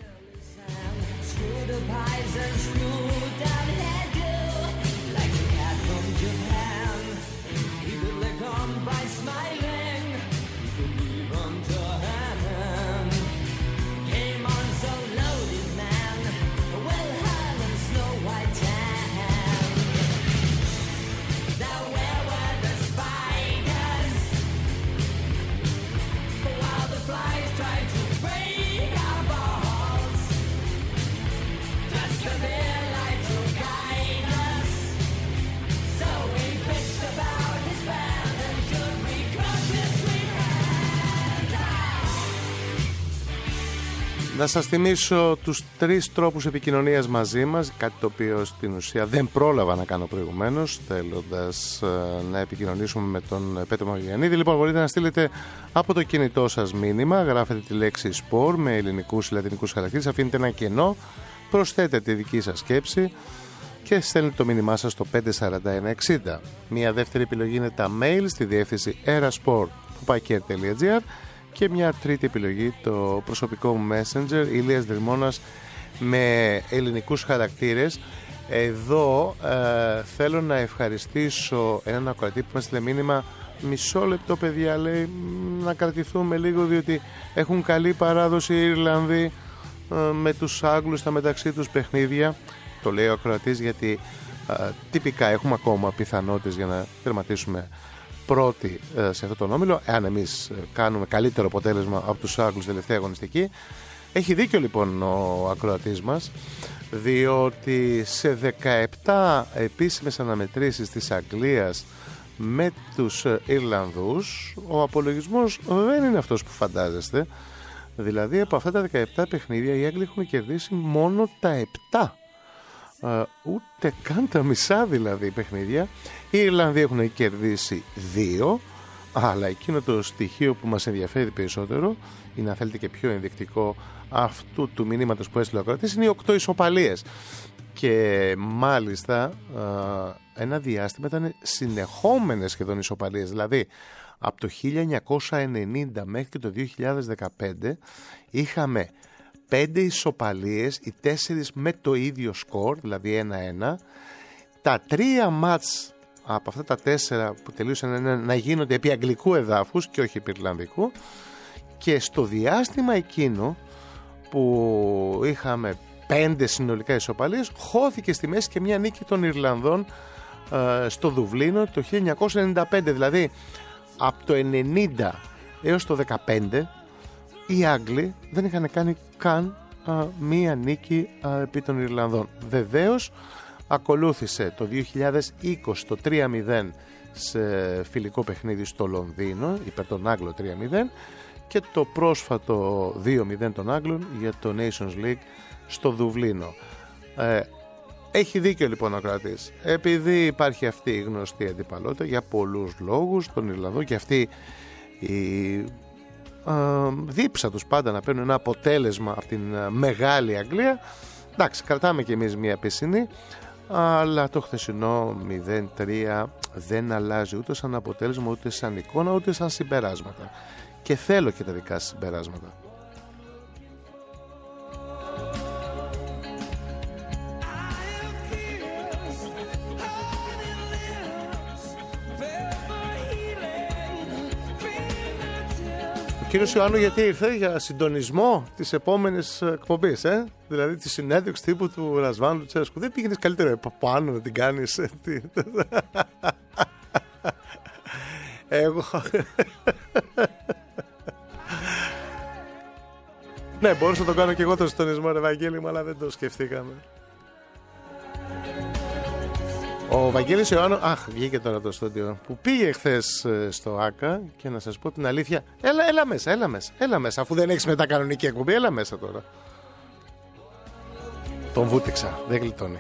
Να σας θυμίσω τους 3 τρόπους επικοινωνίας μαζί μας, κάτι το οποίο στην ουσία δεν πρόλαβα να κάνω προηγουμένως, θέλοντας να επικοινωνήσουμε με τον Πέτρο Μαυρογιαννίδη. Λοιπόν, μπορείτε να στείλετε από το κινητό σας μήνυμα, γράφετε τη λέξη σπορ με ελληνικούς ή λατινικούς χαρακτήρες, αφήνετε ένα κενό, προσθέτετε τη δική σας σκέψη και στέλνετε το μήνυμά σας στο 54160. Μια δεύτερη επιλογή είναι τα mail στη διεύθυνση erasport@paker.gr και μια τρίτη επιλογή το προσωπικό μου messenger Ηλίας Δερμόνας με ελληνικούς χαρακτήρες. Εδώ θέλω να ευχαριστήσω έναν ακροατή που μας στείλε μήνυμα. Μισό λεπτό παιδιά, λέει, να κρατηθούμε λίγο, διότι έχουν καλή παράδοση οι Ιρλανδοί με τους Άγγλους στα μεταξύ τους παιχνίδια. Το λέει ο ακροατής γιατί τυπικά έχουμε ακόμα πιθανότητες για να τερματίσουμε πρώτοι σε αυτό τον όμιλο, εάν εμείς κάνουμε καλύτερο αποτέλεσμα από τους Άγγλους τελευταία αγωνιστική. Έχει δίκιο λοιπόν ο ακροατής μας, διότι σε 17 επίσημες αναμετρήσεις της Αγγλίας με τους Ιρλανδούς ο απολογισμός δεν είναι αυτός που φαντάζεστε. Δηλαδή από αυτά τα 17 παιχνίδια οι Άγγλοι έχουν κερδίσει μόνο τα 7, ούτε καν τα μισά δηλαδή παιχνίδια. Οι Ιρλανδοί έχουν κερδίσει 2, αλλά εκείνο το στοιχείο που μας ενδιαφέρει περισσότερο, είναι αν θέλετε και πιο ενδεικτικό αυτού του μηνύματος που έστειλε ο ακροατής, είναι οι 8 ισοπαλίες. Και μάλιστα ένα διάστημα ήταν συνεχόμενες σχεδόν ισοπαλίες. Δηλαδή από το 1990 μέχρι και το 2015 είχαμε 5 ισοπαλίες, οι 4 με το ίδιο σκορ, δηλαδή 1-1. Τα 3 μάτς από αυτά τα 4 που τελείωσαν να γίνονται επί αγγλικού εδάφους και όχι επί ιρλανδικού. Και στο διάστημα εκείνο που είχαμε 5 συνολικά ισοπαλίες, χώθηκε στη μέση και μια νίκη των Ιρλανδών στο Δουβλίνο το 1995. Δηλαδή από το 90 έως το 15 οι Άγγλοι δεν είχαν κάνει καν μία νίκη επί των Ιρλανδών. Βεβαίως ακολούθησε το 2020 το 3-0 σε φιλικό παιχνίδι στο Λονδίνο υπέρ των Άγγλων 3-0 και το πρόσφατο 2-0 των Άγγλων για το Nations League στο Δουβλίνο. Έχει δίκιο λοιπόν ο κρατής, επειδή υπάρχει αυτή η γνωστή αντιπαλότητα για πολλούς λόγους των Ιρλανδών και αυτή η δίψα τους πάντα να παίρνουν ένα αποτέλεσμα από την μεγάλη Αγγλία. Εντάξει, κρατάμε κι εμείς μια πισινή, αλλά το χθεσινό 0-3 δεν αλλάζει ούτε σαν αποτέλεσμα, ούτε σαν εικόνα, ούτε σαν συμπεράσματα. Και θέλω και τα δικά συμπεράσματα. Ο κύριος Ιωάννου γιατί ήρθε? Για συντονισμό της επόμενης εκπομπής, δηλαδή τη συνέντευξη τύπου του Ρασβάνου του Τσέσκου. Δεν πήγαινες καλύτερα από πάνω να την κάνεις? Εγώ ναι, μπορούσα να το κάνω και εγώ το συντονισμό, ρε Βαγγέλη, αλλά δεν το σκεφτήκαμε. Ο Βαγγέλης Ιωάννου, βγήκε τώρα το στούντιο, που πήγε χθες στο ΆΚΑ και να σας πω την αλήθεια, έλα μέσα, αφού δεν έχεις μετά κανονική εκπομπή, έλα μέσα τώρα. Τον βούτυξα, δεν γλιτώνει.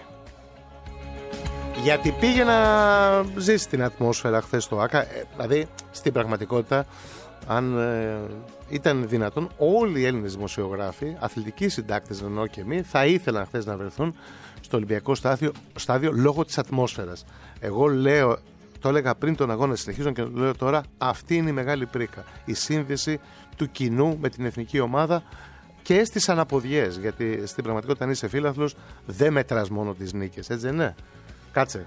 Γιατί πήγε να ζήσει την ατμόσφαιρα χθες στο ΆΚΑ, δηλαδή στην πραγματικότητα, αν ήταν δυνατόν, όλοι οι Έλληνες δημοσιογράφοι, αθλητικοί συντάκτες εννοώ και εμείς, θα ήθελαν χθες να βρεθούν στο Ολυμπιακό στάδιο λόγω της ατμόσφαιρας. Εγώ λέω, το έλεγα πριν τον αγώνα, συνεχίζω και το λέω τώρα, αυτή είναι η μεγάλη πρίκα. Η σύνδεση του κοινού με την εθνική ομάδα και στις αναποδιές. Γιατί στην πραγματικότητα, αν είσαι φίλαθλος, δεν μετράς μόνο τις νίκες. Έτσι δεν είναι? Κάτσε.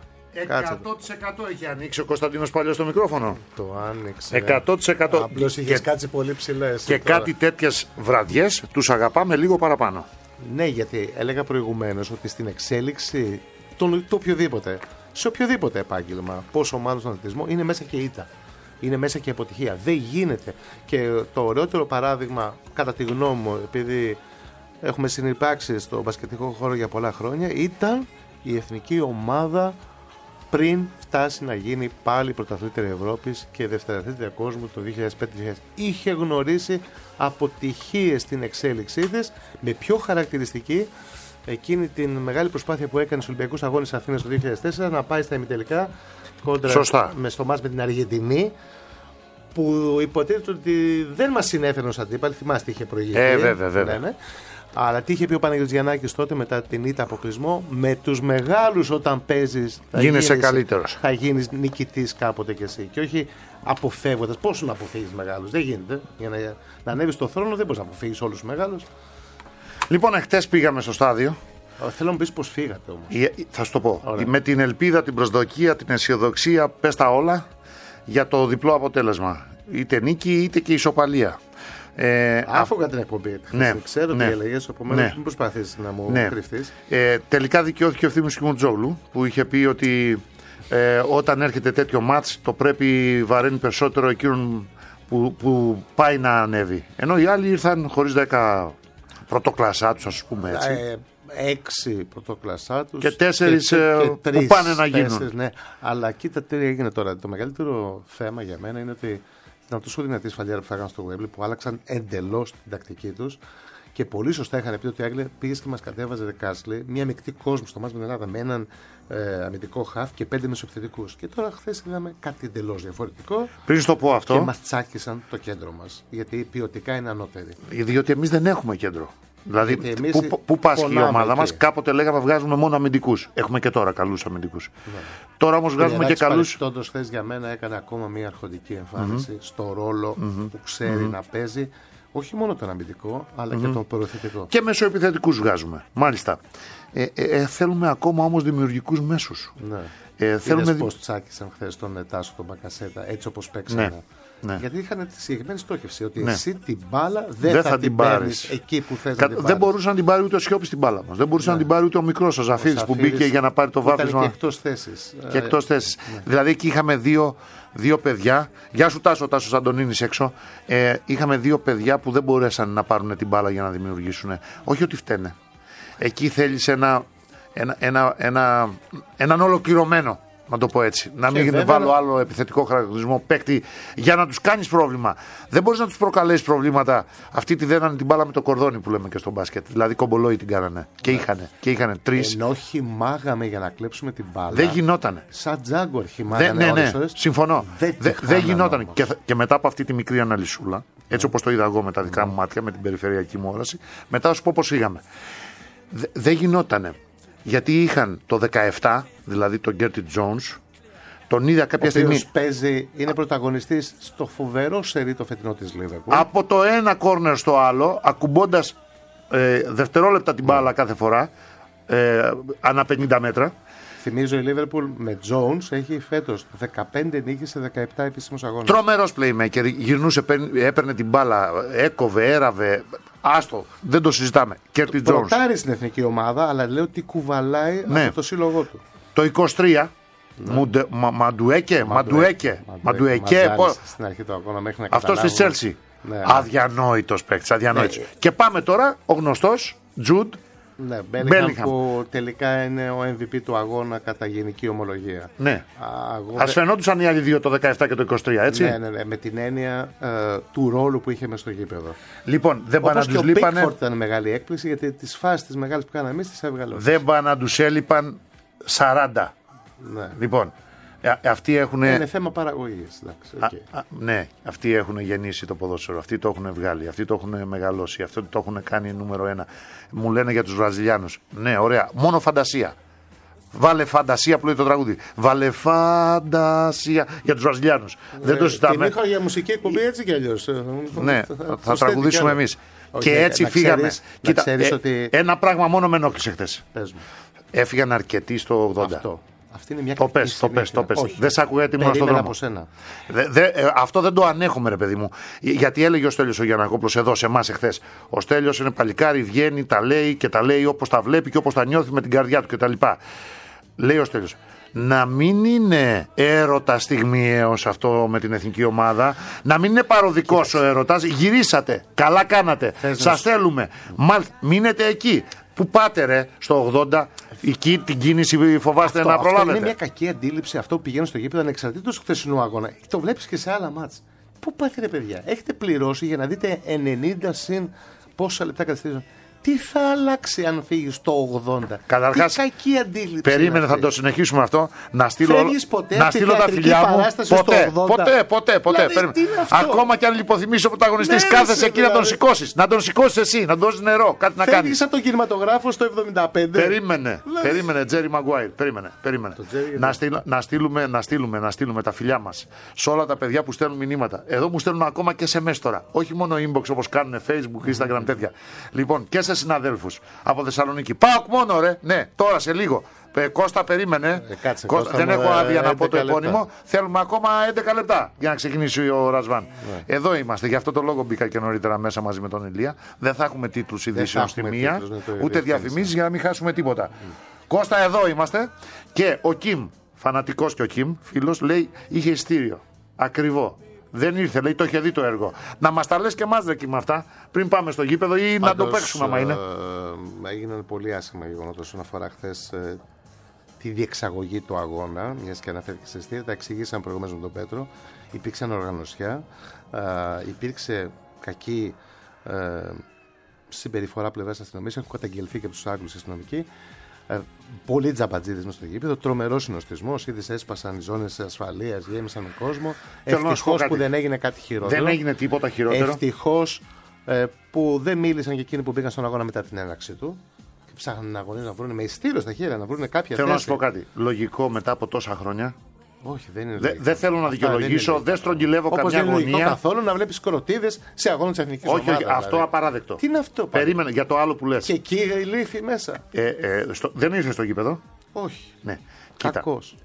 100% έχει ανοίξει ο Κωνσταντίνος Παλιός στο μικρόφωνο. Το άνοιξε. 100%. Απλώς είχες κάτσει πολύ ψηλές. Και κάτι τέτοιες βραδιές τους αγαπάμε λίγο παραπάνω. Ναι, γιατί έλεγα προηγουμένως ότι στην εξέλιξη το οποιοδήποτε, σε οποιοδήποτε επάγγελμα, πόσο μάλλον στον αθλητισμό, είναι μέσα και ήττα. Είναι μέσα και αποτυχία. Δεν γίνεται. Και το ωραιότερο παράδειγμα, κατά τη γνώμη μου, επειδή έχουμε συνυπάρξει στο μπασκετικό χώρο για πολλά χρόνια, ήταν η εθνική ομάδα πριν φτάσει να γίνει πάλι πρωταθλήτρια Ευρώπης και δευτεραθλήτρια κόσμου το 2005-2006. Είχε γνωρίσει αποτυχίες στην εξέλιξή της, με πιο χαρακτηριστική εκείνη την μεγάλη προσπάθεια που έκανε στους Ολυμπιακούς Αγώνες Αθήνας το 2004 να πάει στα ημιτελικά κόντρα στο μάτς με την Αργεντινή, που υποτίθεται ότι δεν μας συνέφερε ως αντίπαλοι. Θυμάστε, είχε προηγηθεί. Βέβαια. Ναι. Αλλά τι είχε πει ο Παναγιώτης Γιαννάκης τότε μετά την ήττα αποκλεισμό? Με τους μεγάλους όταν παίζεις θα γίνεις νικητής κάποτε κι εσύ. Και όχι αποφεύγοντας. Πώς να αποφύγεις μεγάλους? Δεν γίνεται. Για να ανέβεις στο θρόνο δεν μπορείς να αποφύγεις όλους τους μεγάλους. Λοιπόν, χτες πήγαμε στο στάδιο. Θέλω να μου πεις πώς φύγατε όμως. Θα σου το πω. Ωραία. Με την ελπίδα, την προσδοκία, την αισιοδοξία, πες τα όλα για το διπλό αποτέλεσμα. Είτε νίκη είτε και ισοπαλία. Άφογα την εκπομπή. Ναι, ξέρω τι έλεγες, επομένως μην προσπαθείς να μου κρυφτείς. Τελικά δικαιώθηκε ο Ευθύμης Κιμουτζόγλου, που είχε πει ότι όταν έρχεται τέτοιο μάτς το πρέπει βαραίνει περισσότερο εκείνον που πάει να ανέβει. Ενώ οι άλλοι ήρθαν χωρίς 10 πρωτοκλασσά τους, ας πούμε έτσι. 6 πρωτοκλασσά τους και 4 που πάνε να γίνουν. Ναι. Αλλά κοίτα τι έγινε τώρα. Το μεγαλύτερο θέμα για μένα είναι ότι ήταν τόσο δυνατή σφαλιάρα που φάγανε στο Wembley που άλλαξαν εντελώς την τακτική τους. Και πολύ σωστά είχαν πει ότι ο Άγγλε πήγε και μας κατέβαζε Κάσλι, μια μεικτή κόσμο στο μάτς με την Ελλάδα, με έναν αμυντικό χαφ και 5 μεσοεπιθετικούς. Και τώρα χθες είδαμε κάτι εντελώς διαφορετικό. Πριν στο πω αυτό. Και μας τσάκισαν το κέντρο μας. Γιατί ποιοτικά είναι ανώτεροι. Διότι εμείς δεν έχουμε κέντρο. Δηλαδή, πού πάσχει η ομάδα μας? Κάποτε λέγαμε βγάζουμε μόνο αμυντικούς. Έχουμε και τώρα καλούς αμυντικούς. Ναι. Τώρα όμως βγάζουμε και καλούς. Τόντως χθες για μένα έκανε ακόμα μια αρχοντική εμφάνιση στο ρόλο που ξέρει να παίζει. Όχι μόνο τον αμυντικό, αλλά και τον προωθητικό. Και μεσοεπιθετικούς βγάζουμε. Μάλιστα. Θέλουμε ακόμα όμως δημιουργικούς μέσους. Ναι. Θέλουμε πώς τσάκισαν χθες τον Τάσο, τον Μπακασέτα, έτσι όπως παίξανε. Ναι. Γιατί είχαν τη συγκεκριμένη στόχευση ότι εσύ την μπάλα δεν θα την πάρεις εκεί που θες να την πάρεις. Δεν μπορούσε να την πάρει ούτε ο Σιώπης την μπάλα μας. Δεν μπορούσε να την πάρει ούτε ο μικρός ο Ζαφύρης που μπήκε για να πάρει το βάπτισμα. Και εκτός θέσης. Και εκτός θέσης. Δηλαδή εκεί είχαμε δύο παιδιά. Γεια σου Τάσος Αντωνίνης έξω. Είχαμε 2 παιδιά που δεν μπορέσαν να πάρουν την μπάλα για να δημιουργήσουν. Όχι ότι φταίνε. Εκεί θέλησε έναν ολοκληρωμένο, να το πω έτσι. Να μην βάλω άλλο επιθετικό χαρακτηρισμό παίκτη για να τους κάνεις πρόβλημα. Δεν μπορείς να τους προκαλέσεις προβλήματα. Αυτοί τη δένανε την μπάλα με το κορδόνι που λέμε και στο μπάσκετ. Δηλαδή κομπολόι την κάνανε. Και είχανε 3. Ενώ χυμάγαμε για να κλέψουμε την μπάλα. Δεν γινότανε. Σαν Τζάγκορ χυμάγαμε. Ναι, συμφωνώ. Δεν γινότανε. Και μετά από αυτή τη μικρή αναλυσούλα, έτσι όπως το είδα εγώ με τα δικά μου μάτια, με την περιφερειακή μου όραση, μετά θα σου πω πώς φύγαμε. Δεν γινότανε. Γιατί είχαν το 17, δηλαδή τον Γκέρτι Τζόνς, τον είδα κάποια στιγμή. Είναι πρωταγωνιστής στο φοβερό σερί το φετινό της Λίβερπουλ. Από το ένα κόρνερ στο άλλο, ακουμπώντας δευτερόλεπτα την μπάλα κάθε φορά, ανά 50 μέτρα. Θυμίζω η Λίβερπουλ με Τζόνς έχει φέτος 15 νίκες σε 17 επίσημους αγώνες. Τρομερός playmaker, γυρνούσε, έπαιρνε την μπάλα, έκοβε, έραβε. Άστο, δεν το συζητάμε. Κέρτι Τζόνς. Προτάρει στην εθνική ομάδα, αλλά λέω ότι κουβαλάει από το σύλλογό του. Το 23, Μαντουέκε. Στην αρχή το ακόμα μέχρι να αυτός της Τσέλσι. Αδιανόητος παίκτης. Και πάμε τώρα, ο γνωστός Τζουντ. Ναι, Μπέλιγχαμ που τελικά είναι ο MVP του αγώνα κατά γενική ομολογία. Ναι. Ας φαινόντουσαν οι άλλοι δύο, το 17 και το 23, έτσι. Ναι, με την έννοια του ρόλου που είχε μες στο γήπεδο. Λοιπόν, δεν πάνε να τους λείπανε. Ο Πίκφορντ ήταν μεγάλη έκπληξη γιατί τις φάσεις τις μεγάλες που κάναμε εμείς τις έβγαλε. Δεν πάνε να τους έλειπαν 40. Ναι. Λοιπόν, Αυτοί έχουν. Είναι θέμα παραγωγής. Ναι, αυτοί έχουν γεννήσει το ποδόσφαιρο. Αυτοί το έχουν βγάλει. Αυτοί το έχουν μεγαλώσει. Αυτοί το έχουν κάνει νούμερο 1. Μου λένε για τους Βραζιλιάνους. Ναι, ωραία. Μόνο φαντασία. Βάλε φαντασία που λέει το τραγούδι. Βάλε φαντασία για τους Βραζιλιάνους. Δεν το συζητάμε. Και για μουσική εκπομπή έτσι κι αλλιώς. Ναι, θα τραγουδήσουμε εμείς. Και έτσι φύγαμε. Κοίτα, ένα πράγμα μόνο με ενόχλησε χτες. Έφυγαν αρκετοί στο 80. Αυτή είναι μια το πες. Δεν σ' άκουγα γιατί ήμουν στον δρόμο. Αυτό δεν το ανέχομαι, ρε παιδί μου. Γιατί έλεγε ο Στέλιος ο Γιαννακόπουλος εδώ σε εμάς εχθές. Ο Στέλιος είναι παλικάρι, βγαίνει, τα λέει και τα λέει όπως τα βλέπει και όπως τα νιώθει με την καρδιά του κτλ. Λέει ο Στέλιος. Να μην είναι έρωτα στιγμιαίος αυτό με την εθνική ομάδα. Να μην είναι παροδικός ο έρωτας. Γυρίσατε. Καλά κάνατε. Σας θέλουμε. Μείνετε εκεί. Πού πάτε ρε στο 80, εκεί την κίνηση φοβάστε να προλάβετε. Είναι μια κακή αντίληψη αυτό που πηγαίνει στο γήπεδο ανεξαρτήτως του χθεσινού αγώνα. Το βλέπεις και σε άλλα μάτς. Πού πάτε ρε παιδιά, έχετε πληρώσει για να δείτε 90 συν πόσα λεπτά καθυστερήσεων. Τι θα αλλάξει αν φύγει στο 80. Καταρχάς, τι κακή αντίληψη. Περίμενε, θα το συνεχίσουμε αυτό. Να στείλω τα φιλιά μου. Ποτέ. Ακόμα και αν λιποθυμίσει ο πρωταγωνιστής, κάθεσαι εκεί να τον σηκώσεις. Να τον σηκώσεις εσύ, να του δώσεις νερό, κάτι να κάνεις. Φεύγεις από τον κινηματογράφο στο 75. Περίμενε, Τζέρι Μαγκουάιρ. Περίμενε. Να στείλουμε τα φιλιά μας σε όλα τα παιδιά που στέλνουν μηνύματα. Εδώ μου στέλνουν ακόμα και σε τώρα. Όχι μόνο inbox όπως κάνουν Facebook, Instagram τέτοια. Λοιπόν, και σε συναδέλφους από Θεσσαλονίκη. ΠΑΟΚ μόνο ρε. Ναι, τώρα σε λίγο. Κώστα, περίμενε. Κώστα, δεν έχω άδεια να πω το επώνυμο. Θέλουμε ακόμα 11 λεπτά για να ξεκινήσει ο Ρασβάν. Εδώ είμαστε. Γι' αυτό το λόγο μπήκα και νωρίτερα μέσα μαζί με τον Ηλία. Δεν θα έχουμε τίτλους ειδήσεων στη μία, ούτε διαφημίσεις για να μην χάσουμε τίποτα. Κώστα, εδώ είμαστε. Και ο Κιμ, φανατικός και ο Κιμ, φίλος, λέει είχε ειστήριο. Ακριβό. Δεν ήρθε, λέει, το είχε δει το έργο. Να μας τα λες και εμάς ρε με αυτά πριν πάμε στο γήπεδο ή να το παίξουμε άμα είναι. Έγιναν πολύ άσχημα γεγονότα όσον αφορά χθες τη διεξαγωγή του αγώνα, μιας και αναφέρθηκε σε ειστήρια. Τα εξηγήσαμε προηγουμένως με τον Πέτρο. Υπήρξαν οργανωσιά, υπήρξε κακή συμπεριφορά πλευράς αστυνομίας. Έχουν καταγγελθεί και από τους Άγγλους αστυνομικοί. Πολλοί τζαμπατζίδες μες στο γήπεδο, τρομερός συνοστισμός. Ήδη έσπασαν οι ζώνες ασφαλείας, γέμισαν με κόσμο. Ευτυχώς που δεν έγινε κάτι χειρότερο. Δεν έγινε τίποτα χειρότερο. Ευτυχώς που δεν μίλησαν και εκείνοι που μπήκαν στον αγώνα μετά την έναρξη του. Και ψάχναν να αγωνίζουν, να βρουν με ειστήριο στα χέρια, να βρουν κάποια Θέλω να σου πω κάτι. Λογικό μετά από τόσα χρόνια. Όχι, δεν είναι. Δεν θέλω να δικαιολογήσω, δεν στρογγυλεύω καμιά αγωνία. Δεν είναι καθόλου να βλέπεις κοροτίδες σε αγώνα της εθνικής ομάδας. Όχι, αυτό δηλαδή. Απαράδεκτο. Τι είναι αυτό, περίμενε για το άλλο που λες. Και εκεί η λύθη μέσα. Δεν ήρθε στο γήπεδο. Όχι. Ναι. Κακός.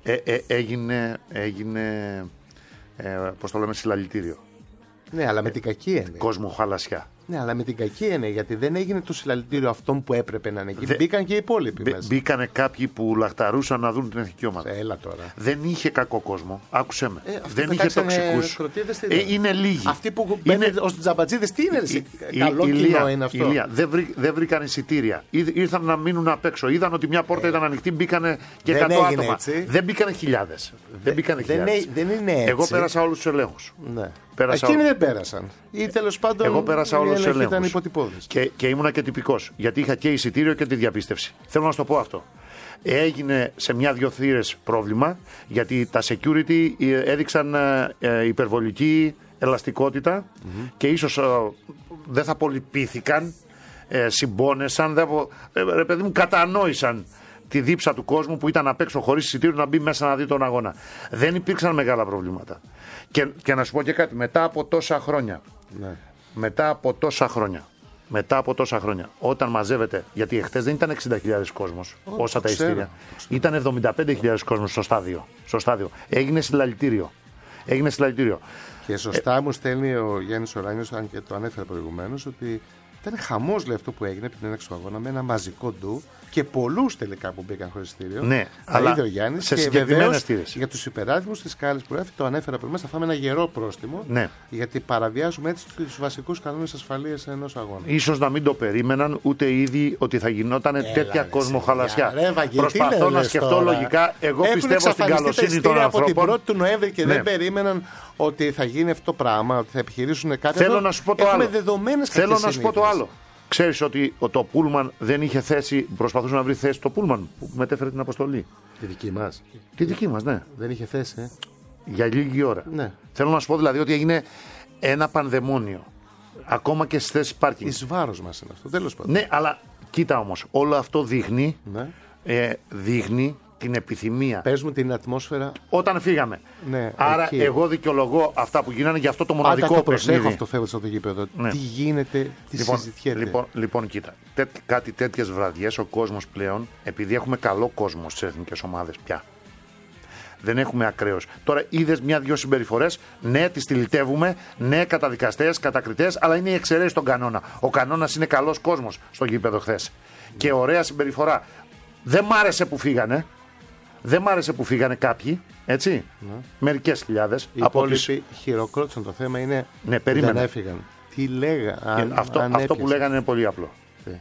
Έγινε πώς το λέμε, συλλαλητήριο. Ναι, αλλά με την κακή έννοια. Κόσμο χαλασιά. Ναι, αλλά με την κακή έννοια, γιατί δεν έγινε το συλλαλητήριο αυτόν που έπρεπε να είναι εκεί. Μπήκαν και οι υπόλοιποι μέσα. Μπήκανε κάποιοι που λαχταρούσαν να δουν την εθνική ομάδα. Έλα τώρα. Δεν είχε κακό κόσμο. Άκουσέ με. Δεν είχε τοξικούς. Είναι λίγοι. Αυτοί που μπαίνουν ως τζαμπατζίδες, τι είναι. Καλό κοινό είναι αυτό. Ηλία, δεν βρήκαν εισιτήρια. Ήρθαν να μείνουν απ' έξω. Είδαν ότι μια πόρτα ήταν ανοιχτή, μπήκανε και 100 άτομα. Δεν μπήκανε χιλιάδες. Δεν είναι έτσι. Εγώ πέρασα όλους τους ελέγχους. Εκείνοι δεν πέρασαν. Ή τέλος πάντων. Εγώ πέρασα όλους τους ελέγχους. Ήταν υποτυπώδες. Και ήμουνα και τυπικός. Γιατί είχα και εισιτήριο και τη διαπίστευση. Θέλω να σου το πω αυτό. Έγινε σε μια-δυο θύρες πρόβλημα, γιατί τα security έδειξαν υπερβολική ελαστικότητα και ίσως δεν θα πολυπήθηκαν, συμπόνεσαν, ρε παιδί μου, κατανόησαν τη δίψα του κόσμου που ήταν απ' έξω χωρίς εισιτήριο να μπει μέσα να δει τον αγώνα. Δεν υπήρξαν μεγάλα προβλήματα. Και να σου πω και κάτι, μετά από τόσα χρόνια, μετά από τόσα χρόνια, όταν μαζεύεται, γιατί εχθές δεν ήταν 60.000 κόσμος, όσα τα ειστήρια, ήταν 75.000 κόσμος στο στάδιο. Έγινε συλλαλητήριο. Και σωστά μου στέλνει ο Γιάννης Οράνιος, αν και το ανέφερα προηγουμένως, ότι ήταν χαμός, λέει, αυτό που έγινε πριν την έναρξη του αγώνα, με ένα μαζικό ντου και πολλούς τελικά που μπήκαν χωρίς ειστήριο. Ναι, αλλά ο Γιάννης, σε και βεβαίως θύρες. Για τους υπεράδειμους της Κάλης που έφυγε, το ανέφερα προηγουμένως, θα φάμε ένα γερό πρόστιμο. Ναι. Γιατί παραβιάζουμε έτσι τους βασικούς κανόνες ασφαλείας ενός αγώνα. Ίσως να μην το περίμεναν ούτε ήδη ότι θα γινόταν τέτοια κοσμοχαλασιά. Προσπαθώ να σκεφτώ τώρα λογικά. Εγώ πιστεύω στην καλοσύνη των ανθρώπων. Από την 1η του Νοέμβρη και δεν περίμεναν ότι θα γίνει αυτό το πράγμα, ότι θα επιχειρήσουν κάτι. Θέλω να σου πω το άλλο. Ξέρεις ότι το πούλμαν δεν είχε θέση, προσπαθούσε να βρει θέση το πούλμαν που μετέφερε την αποστολή. Τη δική μας. Τη δική μας, ναι. Δεν είχε θέση. Για λίγη ώρα. Ναι. Θέλω να σου πω δηλαδή ότι έγινε ένα πανδαιμόνιο. Ακόμα και στις θέσεις πάρκινγκ. Εις βάρος μας είναι αυτό, τέλος πάντων. Ναι, αλλά κοίτα όμως, όλο αυτό δείχνει, Ναι. δείχνει την επιθυμία. Πες μου την ατμόσφαιρα. Όταν φύγαμε. Ναι, Άρα εκεί. εγώ δικαιολογώ αυτά που γίνανε για αυτό το Πάντα μοναδικό το προσέχω παιχνίδι. αυτό φεύγει από το γήπεδο. Ναι. Τι γίνεται, τι συζητιέται. Λοιπόν, κοίτα. Κάτι τέτοιες βραδιές ο κόσμος πλέον, επειδή έχουμε καλό κόσμο στις εθνικές ομάδες πια. Δεν έχουμε ακραίους. Τώρα είδες μια-δυο συμπεριφορές. Ναι, τις τυλιτεύουμε. Ναι, καταδικαστές, κατακριτές, αλλά είναι η εξαιρέση στον κανόνα. Ο κανόνας είναι καλός κόσμος στο γήπεδο χθες. Και ωραία συμπεριφορά. Δεν μ' άρεσε που φύγανε. Δεν μ' άρεσε που φύγανε κάποιοι. Έτσι. Μερικές χιλιάδες. Οι υπόλοιποι χειροκρότησαν. Το θέμα είναι. Ναι, περίμενε. Δεν έφυγαν. Τι λέγα. Αυτό που λέγανε είναι πολύ απλό.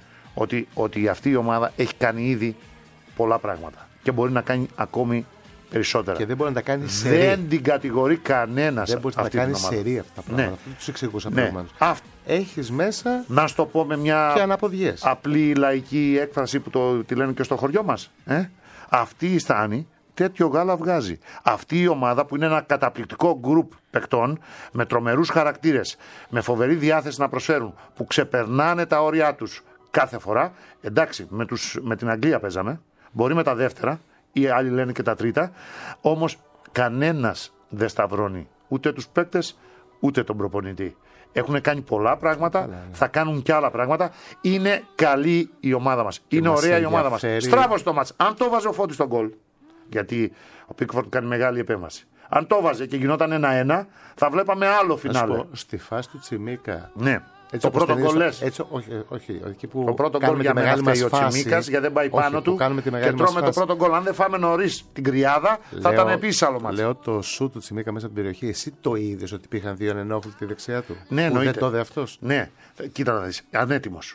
Ότι αυτή η ομάδα έχει κάνει ήδη πολλά πράγματα. Και μπορεί να κάνει ακόμη περισσότερα. Και δεν μπορεί να τα κάνει σερί. Δεν την κατηγορεί κανένας. Δεν μπορεί να τα κάνει σερί αυτά τα πράγματα. Αυτό τους εξηγούσα προηγουμένως. Έχεις μέσα. Να σου το πω με μια και αναποδιές. απλή λαϊκή έκφραση που τη λένε και στο χωριό μας. Αυτή η Στάνη τέτοιο γάλα βγάζει. Αυτή η ομάδα που είναι ένα καταπληκτικό γκρουπ παικτών με τρομερούς χαρακτήρες, με διάθεση να προσφέρουν, που ξεπερνάνε τα όρια τους κάθε φορά. Εντάξει, με την Αγγλία παίζαμε, μπορεί με τα δεύτερα, ή άλλοι λένε και τα τρίτα, όμως κανένας δεν σταυρώνει ούτε τους παίκτες ούτε τον προπονητή. Έχουν κάνει πολλά πράγματα, θα κάνουν και άλλα πράγματα. Είναι καλή η ομάδα μας. Είναι ωραία η ομάδα μας. Στράβωσε το μάτς. Αν το βάζει ο Φώτης στον γκολ, γιατί ο Πίκφορντ κάνει μεγάλη επέμβαση. Αν το βάζε και γινόταν 1-1, θα βλέπαμε άλλο φινάλε. Στη φάση του Τσιμίκα. Ναι. Έτσι, το πρώτο γκολ λες. Όχι, εκεί που το πρώτο γκολ για μένα φταίει ο Τσιμίκας, γιατί δεν πάει πάνω του και τρώμε το πρώτο γκολ. Αν δεν φάμε νωρίς την κρυάδα, θα ήταν επίσης άλλο μάτι. Λέω το σου του Τσιμίκα μέσα από την περιοχή. Εσύ το είδες ότι υπήρχαν δύο ανενόχλητοι δεξιά του? Ναι, εννοείται. Δεν το είδε αυτός. Ναι, κοίτα να δεις. Ανέτοιμος.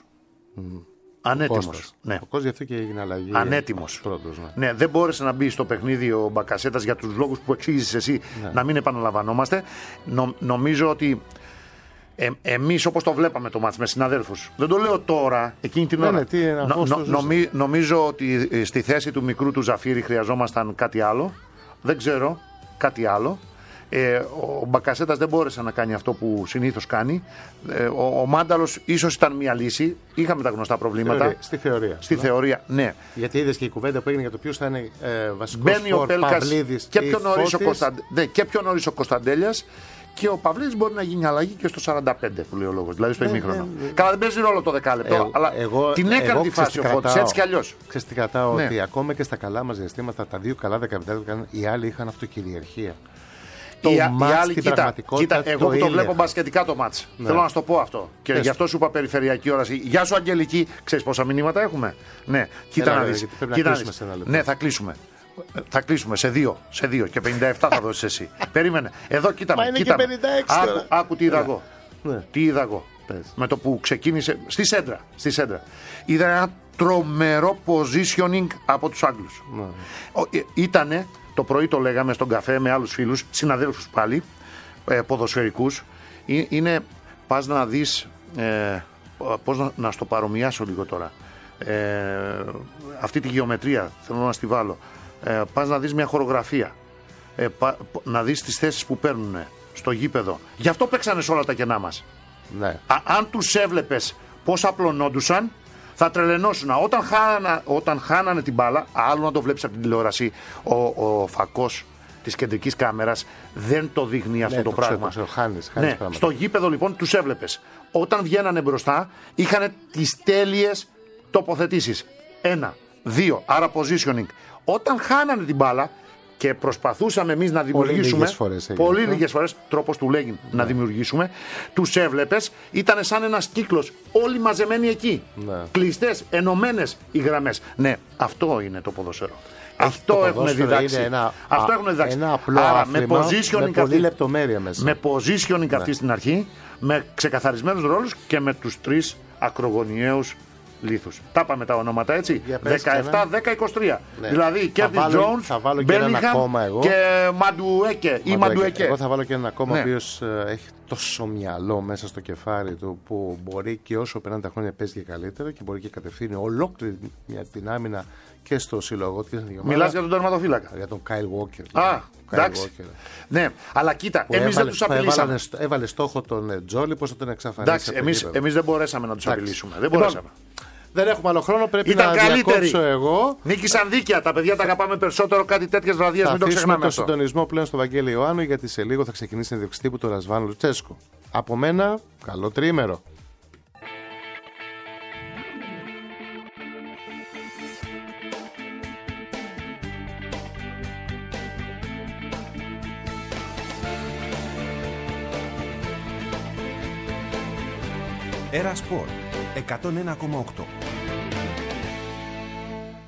Ανέτοιμος. Ναι. Ο Κώστας γι' αυτό και έγινε αλλαγή. Ανέτοιμος. Πρώτος, ναι, δεν μπόρεσε να μπει στο παιχνίδι ο Μπακασέτας για τους λόγους που εξήγησες εσύ, να μην επαναλαμβανόμαστε. Νομίζω ότι εμείς, όπως το βλέπαμε το μάτς με συναδέλφους, δεν το λέω τώρα, εκείνη την ώρα. Νομίζω ότι στη θέση του μικρού του Ζαφύρη χρειαζόμασταν κάτι άλλο. Δεν ξέρω, κάτι άλλο. Ο Μπακασέτας δεν μπόρεσε να κάνει αυτό που συνήθως κάνει. Ο Μάνταλος ίσως ήταν μια λύση. Είχαμε τα γνωστά προβλήματα. Στη θεωρία. Ναι. Γιατί είδες και η κουβέντα που έγινε για το ποιος θα είναι βασικός φορ, Παυλίδης και πιο νωρίς ο Κωνσταντέλιας. Και ο Παυλίδης μπορεί να γίνει αλλαγή και στο 45 που λέει ο λόγος, δηλαδή στο ημίχρονο. Καλά, δεν παίζει ρόλο το δεκάλεπτο, αλλά την έκανε τη φάση ο Φώτης, έτσι κι αλλιώς. Ξέρεις τι κρατάω, ότι ακόμα και στα καλά μας διαστήματα, τα δύο καλά δεκαλεπτά, οι άλλοι είχαν αυτοκυριαρχία. Κοίτα, εγώ που το βλέπω μπασκετικά το μάτς. Θέλω να σου το πω αυτό. Και γι' αυτό σου είπα περιφερειακή όραση. Γεια σου, Αγγελική. Ξέρεις πόσα μηνύματα έχουμε? Ναι, κοίτα να δεις. Ναι, θα κλείσουμε. Θα κλείσουμε σε 2 και 57 θα δώσεις εσύ. Περίμενε. Εδώ κοίτα με. Άκου τι είδα εγώ. Τι είδα εγώ. Με το που ξεκίνησε στη σέντρα. Είδα ένα τρομερό positioning από τους Άγγλους. Ήτανε, το πρωί το λέγαμε στον καφέ με άλλους φίλους, συναδέλφους πάλι, ποδοσφαιρικούς. Είναι, πας να δεις, πώς να στο παρομοιάσω λίγο τώρα. Αυτή τη γεωμετρία θέλω να στη βάλω. Πας να δεις μια χορογραφία, να δεις τις θέσεις που παίρνουν στο γήπεδο. Γι' αυτό παίξανε σε όλα τα κενά μας. Ναι. Αν τους έβλεπες πώς απλωνόντουσαν, θα τρελαινώσουν. Όταν χάνανε την μπάλα, άλλο να το βλέπεις από την τηλεόραση, ο φακός της κεντρικής κάμερας δεν το δείχνει αυτό το πράγμα. Χάνεις στο γήπεδο λοιπόν τους έβλεπες. Όταν βγαίνανε μπροστά, είχαν τις τέλειες τοποθετήσεις. 1, 2, άρα positioning. Όταν χάνανε την μπάλα και προσπαθούσαμε εμείς να δημιουργήσουμε. Πολύ λίγες φορές, τρόπος του λέγει να δημιουργήσουμε, τους έβλεπες, ήταν σαν ένας κύκλος, όλοι μαζεμένοι εκεί. Ναι. Κλειστές, ενωμένες οι γραμμές. Ναι, αυτό είναι το ποδόσφαιρο. Αυτό έχουμε διδάξει. Αυτό έχουμε διδάξει. Ένα απλό άθλημα με πολλή λεπτομέρεια μέσα. Με positioning αυτή στην αρχή, με ξεκαθαρισμένους ρόλους και με τους 3 ακρογωνιαίους λίθους. Τα είπαμε τα ονόματα έτσι. 17-10-23. Ναι. Δηλαδή Κέρτις Τζόουνς, Μπέλιγχαμ και Μαντουέκε. Εγώ θα βάλω και ένα ακόμα, ναι. ο οποίος έχει τόσο μυαλό μέσα στο κεφάλι του που μπορεί και όσο περνάνε τα χρόνια παίζει και καλύτερο και μπορεί και κατευθύνει ολόκληρη την άμυνα και στο σύλλογο και στην ομάδα. Μιλάς για τον τερματοφύλακα. Για τον Κάιλ Walker. Α, εντάξει. Ναι, αλλά κοίτα, εμείς δεν τους απειλήσαμε. Έβαλε στόχο τον Τζόλι, πώς θα τον εξαφανίσει. Εντάξει, εμείς δεν μπορέσαμε να τους απειλήσουμε. Δεν μπορέσαμε. Δεν έχουμε άλλο χρόνο, πρέπει ήταν να διακόψω εγώ. Νίκησαν δίκαια. Τα παιδιά τα αγαπάμε περισσότερο, κάτι τέτοιες βραδιές, μην το ξεχνάμε. Θα αφήσουμε το συντονισμό πλέον στο Βαγγέλη Ιωάννου, γιατί σε λίγο θα ξεκινήσει η συνέντευξη τύπου του Ρασβάν Λουτσέσκου. Από μένα, καλό τριήμερο. Era Sport 101,8.